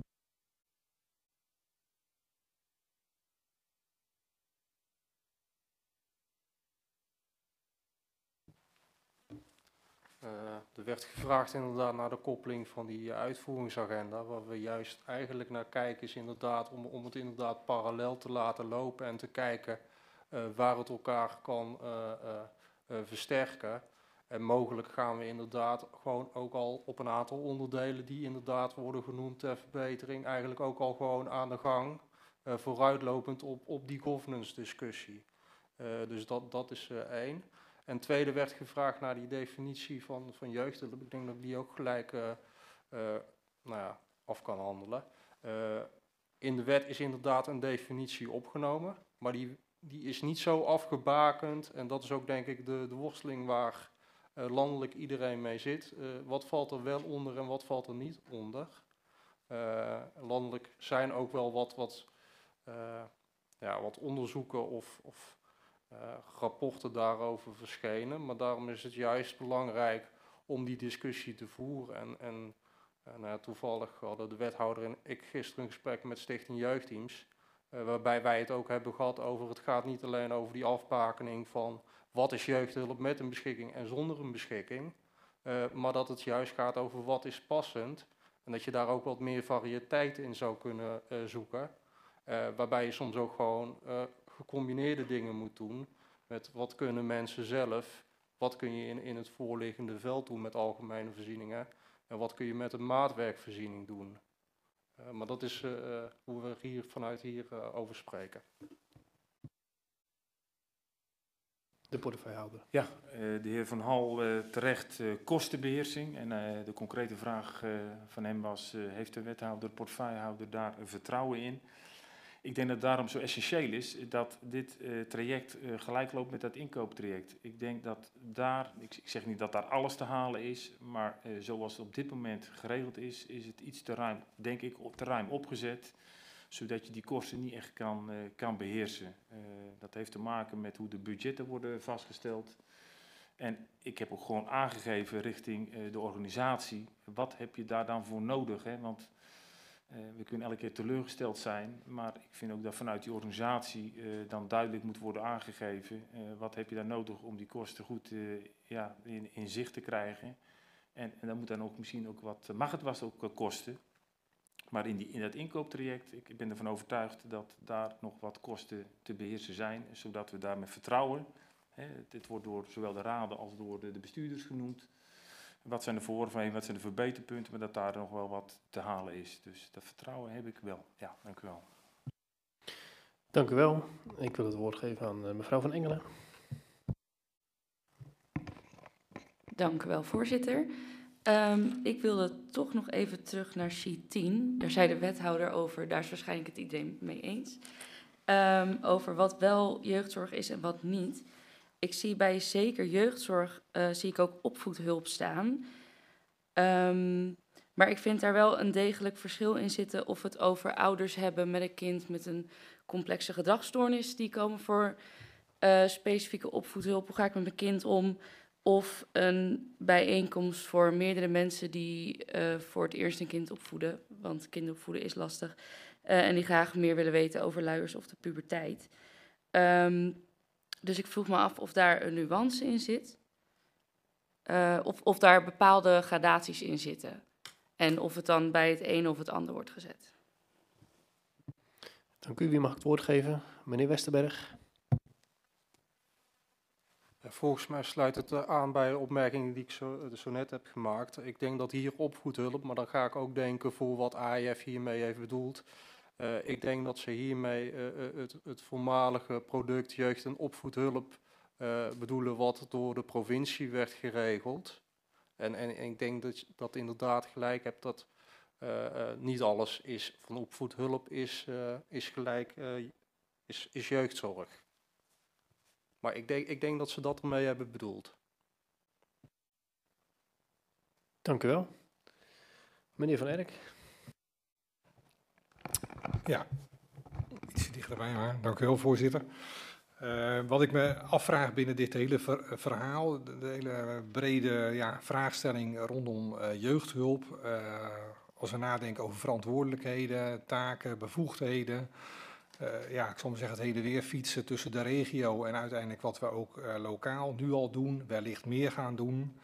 Er werd gevraagd inderdaad naar de koppeling van die uitvoeringsagenda. Waar we juist eigenlijk naar kijken is inderdaad om het inderdaad parallel te laten lopen en te kijken waar het elkaar kan versterken. En mogelijk gaan we inderdaad gewoon ook al op een aantal onderdelen die inderdaad worden genoemd ter verbetering, eigenlijk ook al gewoon aan de gang, vooruitlopend op die governance discussie. Dus dat is 1. En tweede werd gevraagd naar die definitie van jeugdhulp. Ik denk dat ik die ook gelijk af kan handelen. In de wet is inderdaad een definitie opgenomen, maar die is niet zo afgebakend. En dat is ook denk ik de worsteling waar landelijk iedereen mee zit. Wat valt er wel onder en wat valt er niet onder? Landelijk zijn ook wel wat onderzoeken of rapporten daarover verschenen. Maar daarom is het juist belangrijk om die discussie te voeren. En toevallig hadden de wethouder en ik gisteren een gesprek met Stichting Jeugdteams. Waarbij wij het ook hebben gehad over, het gaat niet alleen over die afbakening van wat is jeugdhulp met een beschikking en zonder een beschikking. Maar dat het juist gaat over wat is passend. En dat je daar ook wat meer variëteit in zou kunnen zoeken. Waarbij je soms ook gewoon gecombineerde dingen moet doen. Met wat kunnen mensen zelf, wat kun je in het voorliggende veld doen met algemene voorzieningen. En wat kun je met een maatwerkvoorziening doen. Maar dat is hoe we vanuit hier over spreken. De portefeuillehouder. Ja, de heer Van Hal terecht kostenbeheersing. En de concrete vraag van hem was, heeft de wethouder, de portefeuillehouder daar vertrouwen in? Ik denk dat het daarom zo essentieel is dat dit traject gelijk loopt met dat inkooptraject. Ik denk dat daar, ik zeg niet dat daar alles te halen is, maar zoals het op dit moment geregeld is het iets te ruim, denk ik, te ruim opgezet, zodat je die kosten niet echt kan beheersen. Dat heeft te maken met hoe de budgetten worden vastgesteld. En ik heb ook gewoon aangegeven richting de organisatie, wat heb je daar dan voor nodig? Hè? Want we kunnen elke keer teleurgesteld zijn, maar ik vind ook dat vanuit die organisatie dan duidelijk moet worden aangegeven, wat heb je daar nodig om die kosten goed in zicht te krijgen. En dan moet dan ook misschien ook mag het ook kosten. Maar in dat inkooptraject, ik ben ervan overtuigd dat daar nog wat kosten te beheersen zijn, zodat we daar met vertrouwen, dit wordt door zowel de raden als door de bestuurders genoemd, wat zijn de voordelen, wat zijn de verbeterpunten, maar dat daar nog wel wat te halen is. Dus dat vertrouwen heb ik wel. Ja, dank u wel. Dank u wel. Ik wil het woord geven aan mevrouw Van Engelen. Dank u wel, voorzitter. Ik wilde toch nog even terug naar sheet 10. Daar zei de wethouder over, daar is waarschijnlijk het iedereen mee eens, over wat wel jeugdzorg is en wat niet. Ik zie bij zeker jeugdzorg, zie ik ook opvoedhulp staan. Maar ik vind daar wel een degelijk verschil in zitten of we het over ouders hebben met een kind met een complexe gedragsstoornis. Die komen voor specifieke opvoedhulp. Hoe ga ik met mijn kind om? Of een bijeenkomst voor meerdere mensen die voor het eerst een kind opvoeden. Want kinderopvoeden is lastig. En die graag meer willen weten over luiers of de puberteit. Dus ik vroeg me af of daar een nuance in zit. Of daar bepaalde gradaties in zitten. En of het dan bij het een of het ander wordt gezet. Dank u. Wie mag ik het woord geven? Meneer Westerberg. Volgens mij sluit het aan bij de opmerkingen die ik zo net heb gemaakt. Ik denk dat hier opvoedhulp, maar dan ga ik ook denken voor wat AIF hiermee heeft bedoeld. Ik denk dat ze hiermee het voormalige product jeugd- en opvoedhulp bedoelen wat door de provincie werd geregeld. En ik denk dat inderdaad gelijk hebt dat niet alles is van opvoedhulp is gelijk is jeugdzorg. Maar ik denk dat ze dat ermee hebben bedoeld. Dank u wel. Meneer Van Erk. Ja, iets dichterbij maar. Dank u wel, voorzitter. Wat ik me afvraag binnen dit hele verhaal, de hele brede vraagstelling rondom jeugdhulp. Als we nadenken over verantwoordelijkheden, taken, bevoegdheden. Ik zal maar zeggen, het heen en weer fietsen tussen de regio en uiteindelijk wat we ook lokaal nu al doen, wellicht meer gaan doen.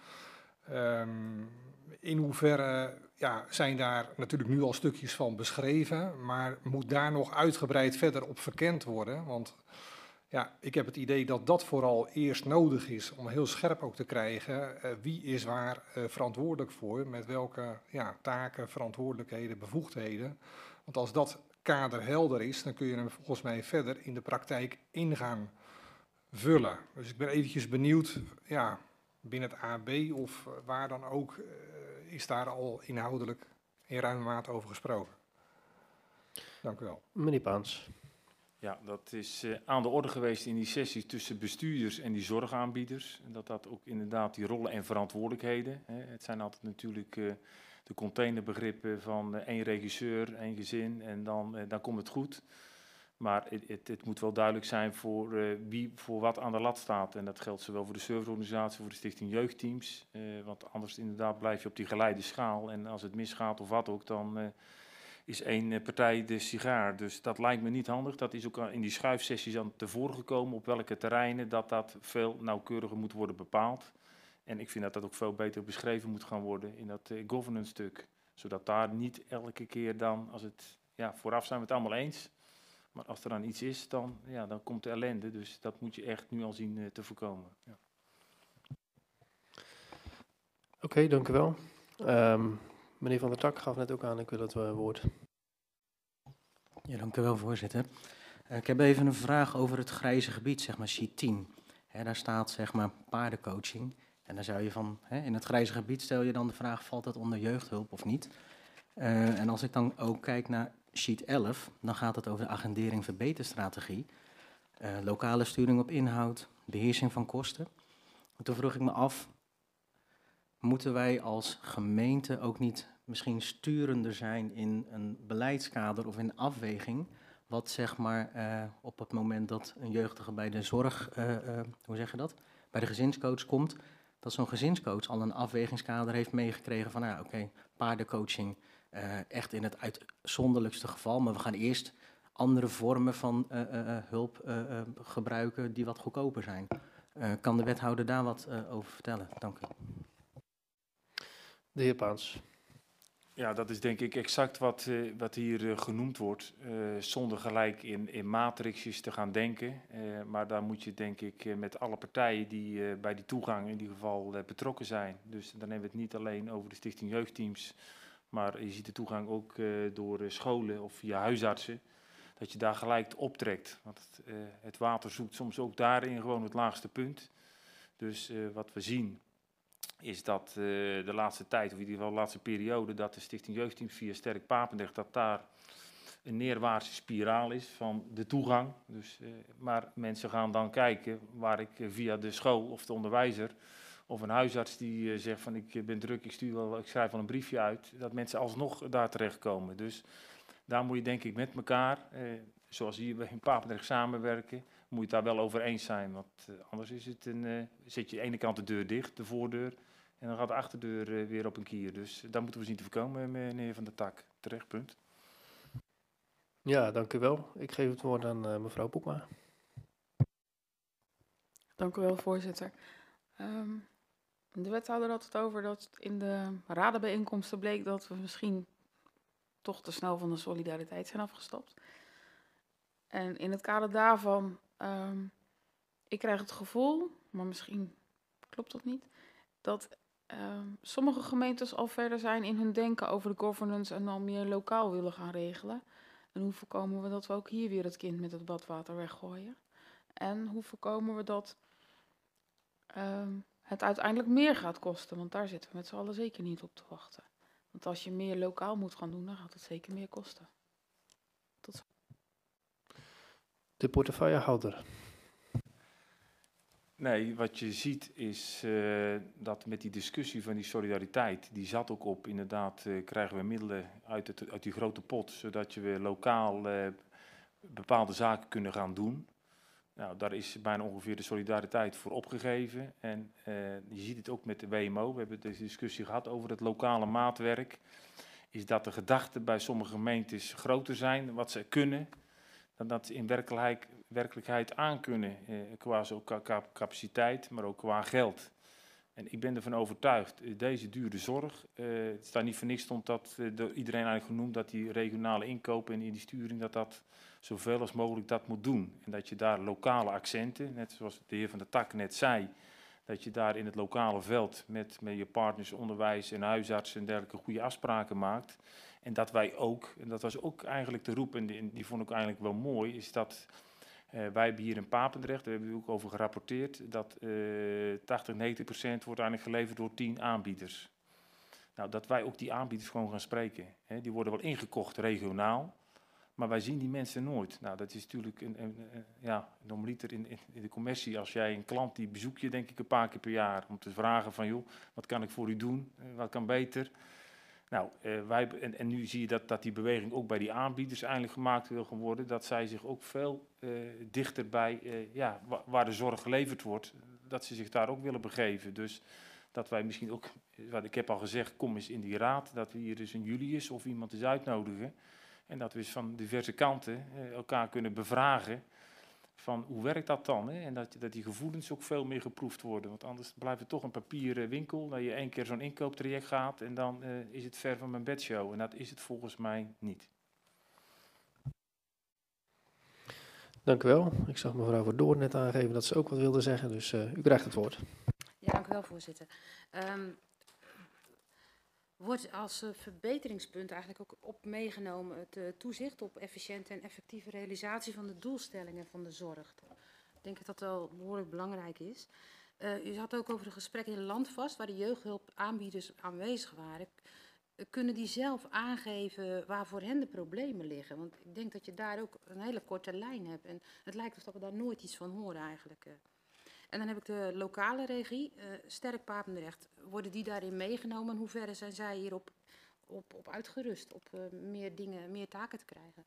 In hoeverre zijn daar natuurlijk nu al stukjes van beschreven, maar moet daar nog uitgebreid verder op verkend worden? Want ik heb het idee dat dat vooral eerst nodig is om heel scherp ook te krijgen wie is waar verantwoordelijk voor, met welke taken, verantwoordelijkheden, bevoegdheden. Want als dat kader helder is, dan kun je hem volgens mij verder in de praktijk in gaan vullen. Dus ik ben eventjes benieuwd, binnen het AB of waar dan ook, is daar al inhoudelijk in ruime mate over gesproken. Dank u wel. Meneer Paans. Ja, dat is aan de orde geweest in die sessies tussen bestuurders en die zorgaanbieders. En dat ook inderdaad die rollen en verantwoordelijkheden. Het zijn altijd natuurlijk de containerbegrippen van één regisseur, één gezin en dan komt het goed. Maar het moet wel duidelijk zijn voor wie voor wat aan de lat staat. En dat geldt zowel voor de serviceorganisatie, voor de Stichting Jeugdteams. Want anders inderdaad blijf je op die geleide schaal. En als het misgaat of wat ook, dan is één partij de sigaar. Dus dat lijkt me niet handig. Dat is ook in die schuifsessies aan tevoren gekomen op welke terreinen dat veel nauwkeuriger moet worden bepaald. En ik vind dat dat ook veel beter beschreven moet gaan worden in dat governance stuk. Zodat daar niet elke keer dan, als het, vooraf zijn we het allemaal eens. Maar als er dan iets is, dan komt de ellende. Dus dat moet je echt nu al zien te voorkomen. Ja. Oké, dank u wel. Meneer Van der Tak gaf net ook aan, ik wil het woord. Ja, dank u wel, voorzitter. Ik heb even een vraag over het grijze gebied, zeg maar sheet 10. Daar staat zeg maar paardencoaching. En dan zou je in het grijze gebied stel je dan de vraag, valt dat onder jeugdhulp of niet? En als ik dan ook kijk naar sheet 11, dan gaat het over de agendering verbeterstrategie. Lokale sturing op inhoud, beheersing van kosten. En toen vroeg ik me af, moeten wij als gemeente ook niet misschien sturender zijn in een beleidskader of in afweging? Wat zeg maar op het moment dat een jeugdige bij de zorg, bij de gezinscoach komt, dat zo'n gezinscoach al een afwegingskader heeft meegekregen van paardencoaching echt in het uitzonderlijkste geval, maar we gaan eerst andere vormen van hulp gebruiken die wat goedkoper zijn. Kan de wethouder daar wat over vertellen? Dank u. De heer Paans. Ja, dat is denk ik exact wat hier genoemd wordt, zonder gelijk in matrixjes te gaan denken. Maar daar moet je denk ik met alle partijen die bij die toegang in ieder geval betrokken zijn. Dus dan hebben we het niet alleen over de Stichting Jeugdteams, maar je ziet de toegang ook door scholen of via huisartsen. dat je daar gelijk optrekt. Want het water zoekt soms ook daarin gewoon het laagste punt. Dus wat we zien is dat de laatste tijd, of in ieder geval de laatste periode, dat de Stichting Jeugdteams via Sterk Papendrecht, dat daar een neerwaartse spiraal is van de toegang. Dus, maar mensen gaan dan kijken waar ik via de school of de onderwijzer of een huisarts die zegt van ik ben druk, ik schrijf wel een briefje uit, dat mensen alsnog daar terechtkomen. Dus daar moet je denk ik met elkaar, zoals hier in Papendrecht samenwerken, moet je het daar wel over eens zijn. Want anders is het zet je aan de ene kant de deur dicht, de voordeur, en dan gaat de achterdeur weer op een kier. Dus daar moeten we zien te voorkomen, meneer Van der Tak. Terecht, punt. Ja, dank u wel. Ik geef het woord aan mevrouw Boekma. Dank u wel, voorzitter. De wethouder had het over dat in de radenbijeenkomsten bleek dat we misschien toch te snel van de solidariteit zijn afgestapt. En in het kader daarvan, ik krijg het gevoel, maar misschien klopt dat niet, dat sommige gemeentes al verder zijn in hun denken over de governance en al meer lokaal willen gaan regelen. En hoe voorkomen we dat we ook hier weer het kind met het badwater weggooien? En hoe voorkomen we dat het uiteindelijk meer gaat kosten? Want daar zitten we met z'n allen zeker niet op te wachten. Want als je meer lokaal moet gaan doen, dan gaat het zeker meer kosten. Tot zo. De portefeuillehouder. Nee, wat je ziet is dat met die discussie van die solidariteit, die zat ook op, inderdaad krijgen we middelen uit die grote pot, zodat je weer lokaal bepaalde zaken kunnen gaan doen. Nou, daar is bijna ongeveer de solidariteit voor opgegeven. En je ziet het ook met de WMO, we hebben deze discussie gehad over het lokale maatwerk. Is dat de gedachten bij sommige gemeentes groter zijn, wat ze kunnen, dan dat ze in werkelijkheid aankunnen, qua capaciteit, maar ook qua geld. En ik ben ervan overtuigd, deze dure zorg, het staat niet voor niks, stond dat door iedereen eigenlijk genoemd, dat die regionale inkopen en in die sturing, dat zoveel als mogelijk dat moet doen. En dat je daar lokale accenten, net zoals de heer Van der Tak net zei, dat je daar in het lokale veld met je partners, onderwijs en huisartsen en dergelijke goede afspraken maakt. En dat wij ook, en dat was ook eigenlijk de roep, en die vond ik eigenlijk wel mooi, is dat wij hebben hier in Papendrecht, daar hebben we ook over gerapporteerd, dat 80-90% wordt eigenlijk geleverd door 10 aanbieders. Nou, dat wij ook die aanbieders gewoon gaan spreken. Hè. Die worden wel ingekocht regionaal, maar wij zien die mensen nooit. Nou, dat is natuurlijk normaliter in de commercie. Als jij een klant, die bezoek je denk ik een paar keer per jaar, om te vragen van, joh, wat kan ik voor u doen? Wat kan beter? Nou, en nu zie je dat die beweging ook bij die aanbieders eigenlijk gemaakt wil gaan worden, dat zij zich ook veel dichter bij waar de zorg geleverd wordt, dat ze zich daar ook willen begeven. Dus dat wij misschien ook, wat ik heb al gezegd, kom eens in die raad, dat we hier dus een Julius of iemand eens uitnodigen en dat we eens van diverse kanten elkaar kunnen bevragen van hoe werkt dat dan? Hè? En dat die gevoelens ook veel meer geproefd worden. Want anders blijft het toch een papieren winkel. Dat je 1 keer zo'n inkooptraject gaat en dan is het ver van mijn bedshow. En dat is het volgens mij niet. Dank u wel. Ik zag mevrouw Verdoorn net aangeven dat ze ook wat wilde zeggen. Dus u krijgt het woord. Ja, dank u wel, voorzitter. Wordt als verbeteringspunt eigenlijk ook op meegenomen het toezicht op efficiënte en effectieve realisatie van de doelstellingen van de zorg. Ik denk dat dat wel behoorlijk belangrijk is. U had ook over de gesprekken in Landvast, waar de jeugdhulpaanbieders aanwezig waren. Kunnen die zelf aangeven waar voor hen de problemen liggen? Want ik denk dat je daar ook een hele korte lijn hebt. En het lijkt alsof we daar nooit iets van horen eigenlijk. En dan heb ik de lokale regie, Sterk Papendrecht. Worden die daarin meegenomen? In hoeverre zijn zij hierop op uitgerust, op meer taken te krijgen?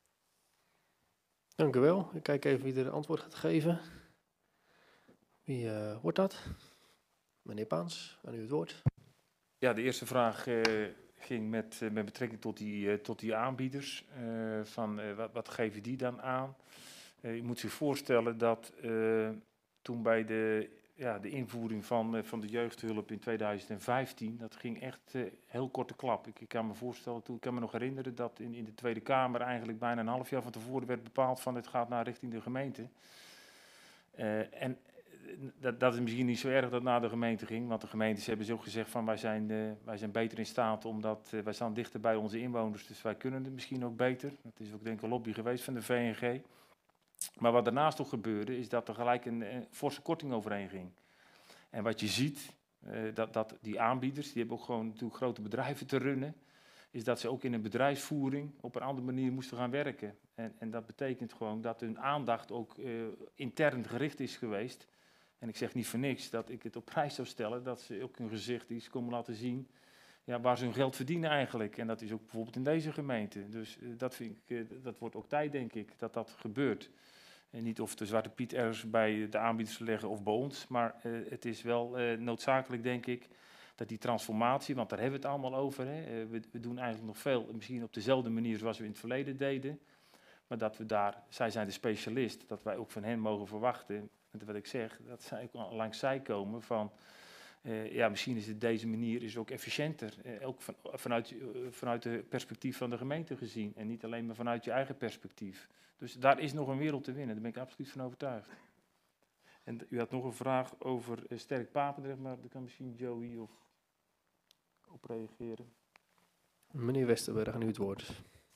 Dank u wel. Ik kijk even wie er antwoord gaat geven. Wie wordt dat? Meneer Paans, aan u het woord. Ja, de eerste vraag ging met betrekking tot die aanbieders. Wat geven die dan aan? Je moet zich voorstellen dat toen bij de invoering van de jeugdhulp in 2015, dat ging echt heel korte klap. Ik kan me voorstellen, ik kan me nog herinneren dat in de Tweede Kamer eigenlijk bijna een half jaar van tevoren werd bepaald van het gaat naar richting de gemeente. En dat is misschien niet zo erg dat het naar de gemeente ging, want de gemeentes hebben ze ook gezegd van wij zijn beter in staat omdat wij staan dichter bij onze inwoners, dus wij kunnen het misschien ook beter. Dat is ook denk ik een lobby geweest van de VNG. Maar wat daarnaast ook gebeurde is dat er gelijk een forse korting overheen ging. En wat je ziet, dat die aanbieders, die hebben ook gewoon natuurlijk grote bedrijven te runnen, is dat ze ook in een bedrijfsvoering op een andere manier moesten gaan werken. En dat betekent gewoon dat hun aandacht ook intern gericht is geweest. En ik zeg niet voor niks dat ik het op prijs zou stellen, dat ze ook hun gezicht iets komen laten zien waar ze hun geld verdienen eigenlijk. En dat is ook bijvoorbeeld in deze gemeente. Dus dat wordt ook tijd, denk ik, dat dat gebeurt. En niet of de Zwarte Piet ergens bij de aanbieders leggen of bij ons, maar het is wel noodzakelijk, denk ik, dat die transformatie, want daar hebben we het allemaal over. Hè. We doen eigenlijk nog veel, misschien op dezelfde manier zoals we in het verleden deden. Maar dat we daar, zij zijn de specialist, dat wij ook van hen mogen verwachten, wat ik zeg, dat zij ook langs zij komen van, misschien is het deze manier is ook efficiënter. Ook vanuit het perspectief van de gemeente gezien en niet alleen maar vanuit je eigen perspectief. Dus daar is nog een wereld te winnen, daar ben ik absoluut van overtuigd. En u had nog een vraag over Sterk Papendrecht, maar daar kan misschien Joey op reageren. Meneer Westerberg, aan u het woord.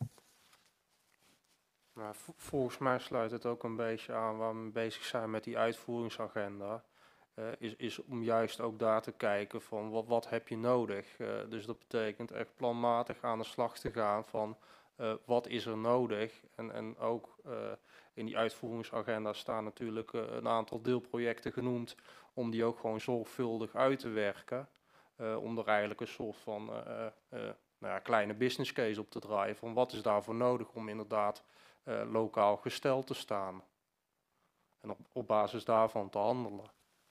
Nou, volgens mij sluit het ook een beetje aan waar we bezig zijn met die uitvoeringsagenda. Is om juist ook daar te kijken van wat heb je nodig. Dus dat betekent echt planmatig aan de slag te gaan van wat is er nodig. En ook in die uitvoeringsagenda staan natuurlijk een aantal deelprojecten genoemd om die ook gewoon zorgvuldig uit te werken. Om er eigenlijk een soort van kleine business case op te draaien van wat is daarvoor nodig om inderdaad lokaal gesteld te staan. En op basis daarvan te handelen.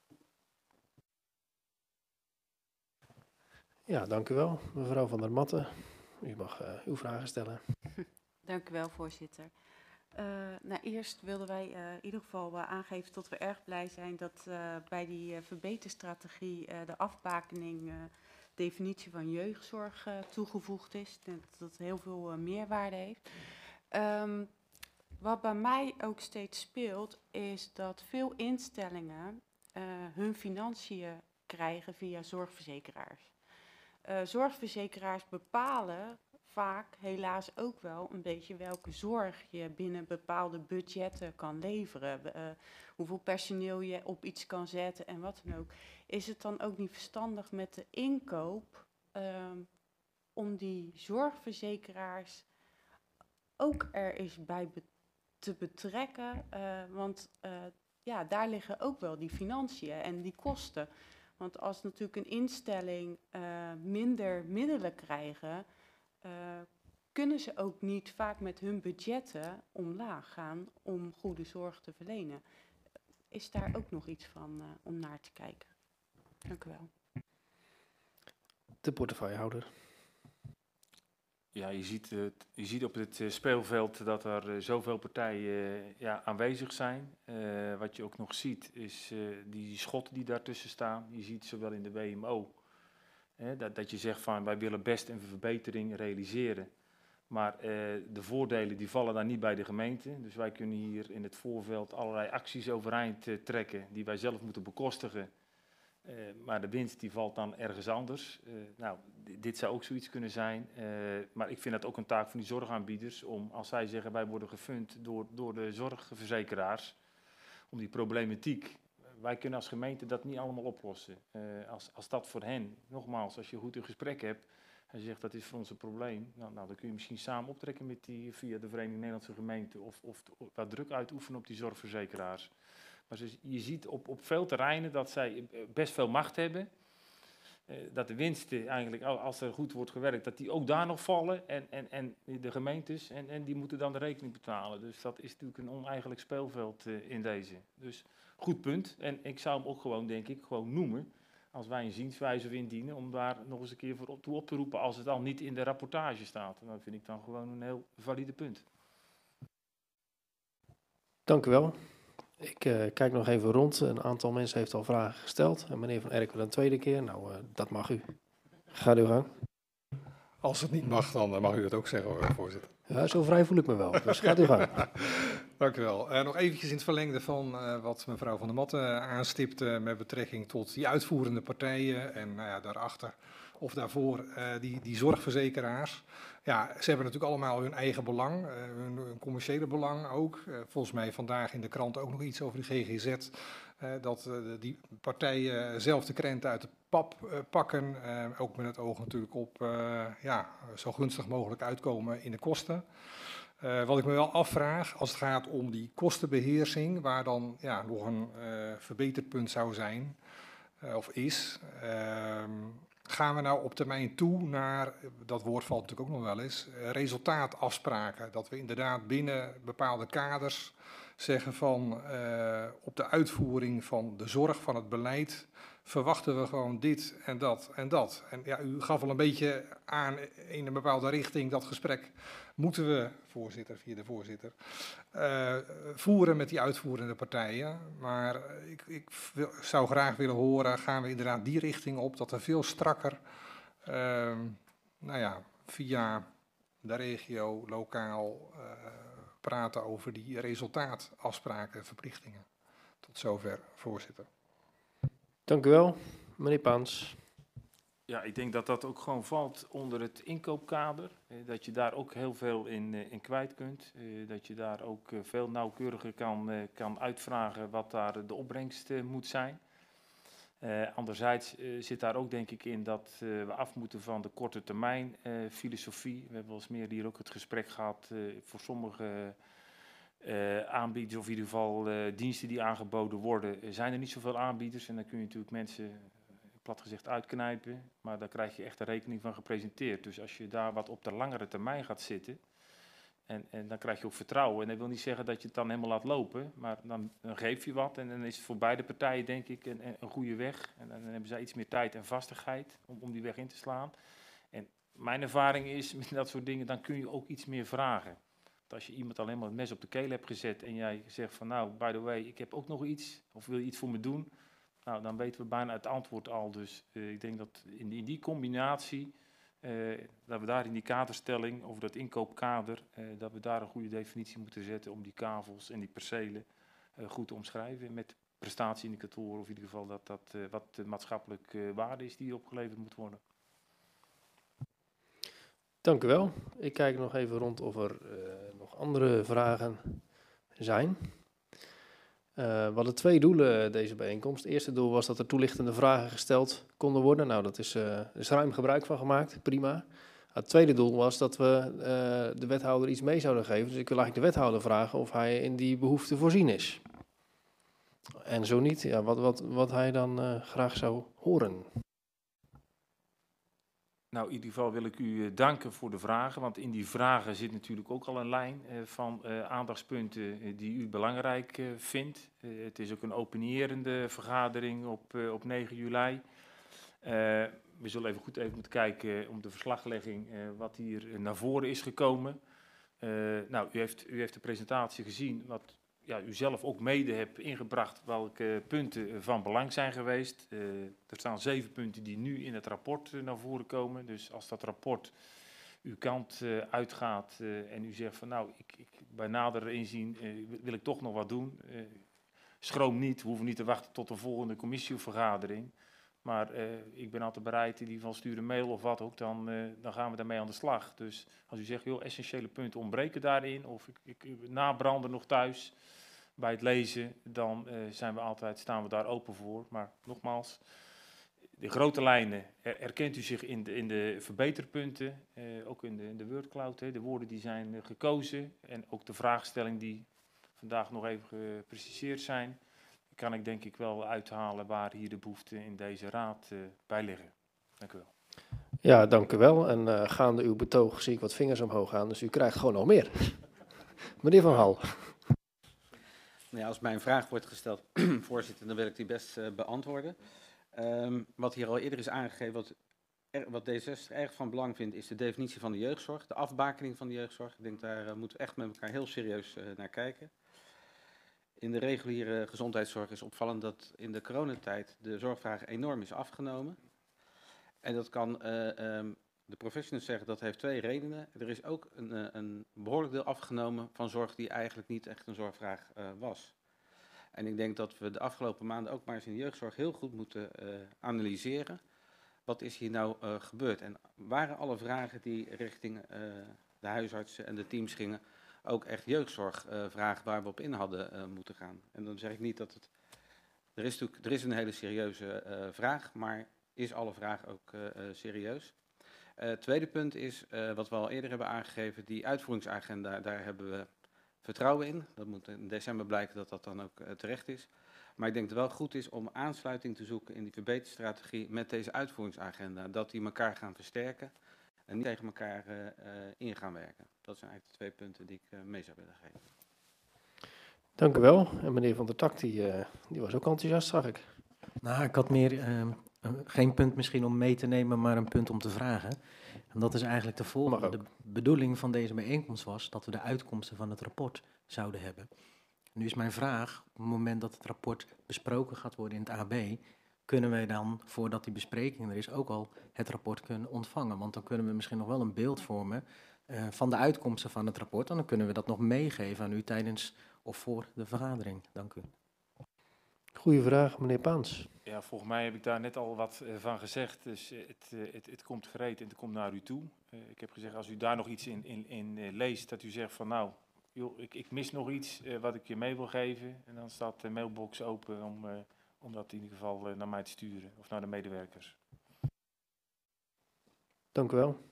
Ja, dank u wel. Mevrouw Van der Matten, u mag uw vragen stellen. Dank u wel, voorzitter. Eerst wilden wij in ieder geval aangeven dat we erg blij zijn dat bij die verbeterstrategie de afbakening, definitie van jeugdzorg toegevoegd is. Ik denk dat dat heel veel meerwaarde heeft. Wat bij mij ook steeds speelt, is dat veel instellingen hun financiën krijgen via zorgverzekeraars. Zorgverzekeraars bepalen vaak helaas ook wel een beetje welke zorg je binnen bepaalde budgetten kan leveren. Hoeveel personeel je op iets kan zetten en wat dan ook. Is het dan ook niet verstandig met de inkoop om die zorgverzekeraars ook er eens bij te betrekken? Want daar liggen ook wel die financiën en die kosten. Want als natuurlijk een instelling minder middelen krijgen, kunnen ze ook niet vaak met hun budgetten omlaag gaan om goede zorg te verlenen. Is daar ook nog iets van om naar te kijken? Dank u wel. De portefeuillehouder. Ja, je ziet op het speelveld dat er zoveel partijen aanwezig zijn. Wat je ook nog ziet is die schotten die daartussen staan. Je ziet zowel in de WMO dat je zegt van wij willen best een verbetering realiseren. Maar de voordelen die vallen daar niet bij de gemeente. Dus wij kunnen hier in het voorveld allerlei acties overeind trekken die wij zelf moeten bekostigen. Maar de winst die valt dan ergens anders. Dit zou ook zoiets kunnen zijn. Maar ik vind dat ook een taak van die zorgaanbieders om, als zij zeggen wij worden gefund door de zorgverzekeraars, om die problematiek. Wij kunnen als gemeente dat niet allemaal oplossen. Als dat voor hen, nogmaals, als je goed een gesprek hebt en je zegt dat is voor ons een probleem, dan kun je misschien samen optrekken met via de Vereniging Nederlandse Gemeenten of wat druk uitoefenen op die zorgverzekeraars. Maar je ziet op veel terreinen dat zij best veel macht hebben. Dat de winsten eigenlijk, als er goed wordt gewerkt, dat die ook daar nog vallen. En de gemeentes, en die moeten dan de rekening betalen. Dus dat is natuurlijk een oneigenlijk speelveld in deze. Dus goed punt. En ik zou hem ook gewoon, denk ik, gewoon noemen. Als wij een zienswijze indienen, om daar nog eens een keer voor op te roepen als het al niet in de rapportage staat. En dat vind ik dan gewoon een heel valide punt. Dank u wel. Ik kijk nog even rond. Een aantal mensen heeft al vragen gesteld. En meneer Van Erk wil een tweede keer. Nou, dat mag u. Ga uw gang. Als het niet mag, dan mag u het ook zeggen, voorzitter. Ja, zo vrij voel ik me wel. Dus gaat uw gang. Dank u wel. Nog eventjes in het verlengde van wat mevrouw Van der Matten aanstipte met betrekking tot die uitvoerende partijen en daarachter of daarvoor die zorgverzekeraars. Ja, ze hebben natuurlijk allemaal hun eigen belang, hun commerciële belang ook. Volgens mij vandaag in de krant ook nog iets over de GGZ, dat die partijen zelf de krenten uit de pap pakken. Ook met het oog natuurlijk op zo gunstig mogelijk uitkomen in de kosten. Wat ik me wel afvraag, als het gaat om die kostenbeheersing, waar dan nog een verbeterpunt zou zijn, of is, gaan we nou op termijn toe naar, dat woord valt natuurlijk ook nog wel eens, resultaatafspraken. Dat we inderdaad binnen bepaalde kaders zeggen van op de uitvoering van de zorg, van het beleid, verwachten we gewoon dit en dat en dat. En ja, u gaf al een beetje aan in een bepaalde richting dat gesprek moeten we, voorzitter, via de voorzitter, voeren met die uitvoerende partijen. Maar ik zou graag willen horen, gaan we inderdaad die richting op, dat er veel strakker, via de regio, lokaal, praten over die resultaatafspraken en verplichtingen. Tot zover, voorzitter. Dank u wel, meneer Paans. Ja, ik denk dat dat ook gewoon valt onder het inkoopkader. Dat je daar ook heel veel in kwijt kunt. Dat je daar ook veel nauwkeuriger kan uitvragen wat daar de opbrengst moet zijn. Anderzijds zit daar ook denk ik in dat we af moeten van de korte termijn filosofie. We hebben wel eens meer hier ook het gesprek gehad voor sommige aanbieders, of in ieder geval diensten die aangeboden worden, zijn er niet zoveel aanbieders. En dan kun je natuurlijk mensen, plat gezegd, uitknijpen. Maar daar krijg je echt een rekening van gepresenteerd. Dus als je daar wat op de langere termijn gaat zitten, en dan krijg je ook vertrouwen. En dat wil niet zeggen dat je het dan helemaal laat lopen, maar dan geef je wat. En dan is het voor beide partijen denk ik een goede weg. En dan hebben zij iets meer tijd en vastigheid om die weg in te slaan. En mijn ervaring is met dat soort dingen, dan kun je ook iets meer vragen. Als je iemand alleen maar het mes op de keel hebt gezet en jij zegt van nou, by the way, ik heb ook nog iets, of wil je iets voor me doen? Nou, dan weten we bijna het antwoord al. Dus ik denk dat in die combinatie, dat we daar in die kaderstelling over dat inkoopkader, dat we daar een goede definitie moeten zetten om die kavels en die percelen goed te omschrijven met prestatieindicatoren, of in ieder geval dat wat de maatschappelijke waarde is die opgeleverd moet worden. Dank u wel. Ik kijk nog even rond of er nog andere vragen zijn. We hadden 2 doelen deze bijeenkomst. Het eerste doel was dat er toelichtende vragen gesteld konden worden. Nou, dat is ruim gebruik van gemaakt, prima. Het tweede doel was dat we de wethouder iets mee zouden geven. Dus ik wil eigenlijk de wethouder vragen of hij in die behoefte voorzien is. En zo niet, ja, wat hij dan graag zou horen. Nou, in ieder geval wil ik u danken voor de vragen, want in die vragen zit natuurlijk ook al een lijn van aandachtspunten die u belangrijk vindt. Het is ook een opinierende vergadering op 9 juli. We zullen even goed moeten kijken om de verslaglegging wat hier naar voren is gekomen. Nou, u heeft de presentatie gezien, wat u zelf ook mede hebt ingebracht, welke punten van belang zijn geweest. Er staan 7 punten die nu in het rapport naar voren komen. Dus als dat rapport uw kant uitgaat en u zegt van nou, bij nader inzien wil ik toch nog wat doen. Schroom niet, we hoeven niet te wachten tot de volgende commissievergadering. Maar ik ben altijd bereid, in ieder geval stuur een mail of wat ook, dan gaan we daarmee aan de slag. Dus als u zegt, joh, essentiële punten ontbreken daarin, of ik nabranden nog thuis bij het lezen, dan staan we daar open voor. Maar nogmaals, de grote lijnen, herkent u zich in de verbeterpunten, ook in de wordcloud, de woorden die zijn gekozen en ook de vraagstelling die vandaag nog even gepreciseerd zijn, kan ik denk ik wel uithalen waar hier de behoeften in deze raad bij liggen. Dank u wel. Ja, dank u wel. En gaande uw betoog zie ik wat vingers omhoog gaan, dus u krijgt gewoon nog meer. Meneer Van Hal. Nou ja, als mij een vraag wordt gesteld, voorzitter, dan wil ik die best beantwoorden. Wat hier al eerder is aangegeven, wat D66 erg van belang vindt, is de definitie van de jeugdzorg, de afbakening van de jeugdzorg. Ik denk daar moeten we echt met elkaar heel serieus naar kijken. In de reguliere gezondheidszorg is opvallend dat in de coronatijd de zorgvraag enorm is afgenomen. En dat kan De professionals zeggen dat heeft 2 redenen. Er is ook een behoorlijk deel afgenomen van zorg die eigenlijk niet echt een zorgvraag was. En ik denk dat we de afgelopen maanden ook maar eens in de jeugdzorg heel goed moeten analyseren. Wat is hier nou gebeurd? En waren alle vragen die richting de huisartsen en de teams gingen ook echt jeugdzorgvragen waar we op in hadden moeten gaan? En dan zeg ik niet dat het... Er is een hele serieuze vraag, maar is alle vraag ook serieus? Het tweede punt is, wat we al eerder hebben aangegeven, die uitvoeringsagenda, daar hebben we vertrouwen in. Dat moet in december blijken dat dat dan ook terecht is. Maar ik denk dat het wel goed is om aansluiting te zoeken in die verbeterstrategie met deze uitvoeringsagenda. Dat die elkaar gaan versterken en niet tegen elkaar in gaan werken. Dat zijn eigenlijk de 2 punten die ik mee zou willen geven. Dank u wel. En meneer Van der Tak, die was ook enthousiast, zag ik. Nou, ik had meer, geen punt misschien om mee te nemen, maar een punt om te vragen. En dat is eigenlijk de volgende. De bedoeling van deze bijeenkomst was dat we de uitkomsten van het rapport zouden hebben. Nu is mijn vraag, op het moment dat het rapport besproken gaat worden in het AB, kunnen wij dan, voordat die bespreking er is, ook al het rapport kunnen ontvangen? Want dan kunnen we misschien nog wel een beeld vormen van de uitkomsten van het rapport. En dan kunnen we dat nog meegeven aan u tijdens of voor de vergadering. Dank u. Goeie vraag, meneer Paans. Ja, volgens mij heb ik daar net al wat van gezegd. Dus het komt gereed en het komt naar u toe. Ik heb gezegd, als u daar nog iets in leest, dat u zegt van nou, joh, ik mis nog iets wat ik je mee wil geven. En dan staat de mailbox open om dat in ieder geval naar mij te sturen of naar de medewerkers. Dank u wel.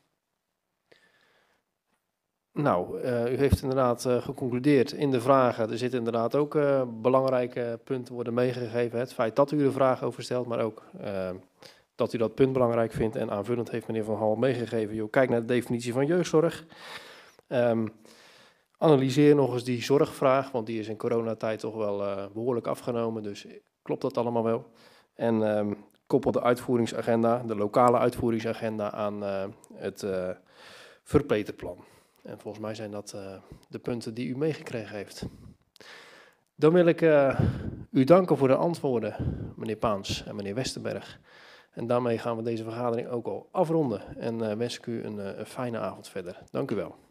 Nou, u heeft inderdaad geconcludeerd in de vragen. Er zitten inderdaad ook belangrijke punten worden meegegeven. Het feit dat u er vragen over stelt, maar ook dat u dat punt belangrijk vindt. En aanvullend heeft meneer Van Hal meegegeven. Joh, kijk naar de definitie van jeugdzorg. Analyseer nog eens die zorgvraag, want die is in coronatijd toch wel behoorlijk afgenomen. Dus klopt dat allemaal wel? En koppel de uitvoeringsagenda, de lokale uitvoeringsagenda aan het verbeterplan. En volgens mij zijn dat de punten die u meegekregen heeft. Dan wil ik u danken voor de antwoorden, meneer Paans en meneer Westerberg. En daarmee gaan we deze vergadering ook al afronden. En wens ik u een fijne avond verder. Dank u wel.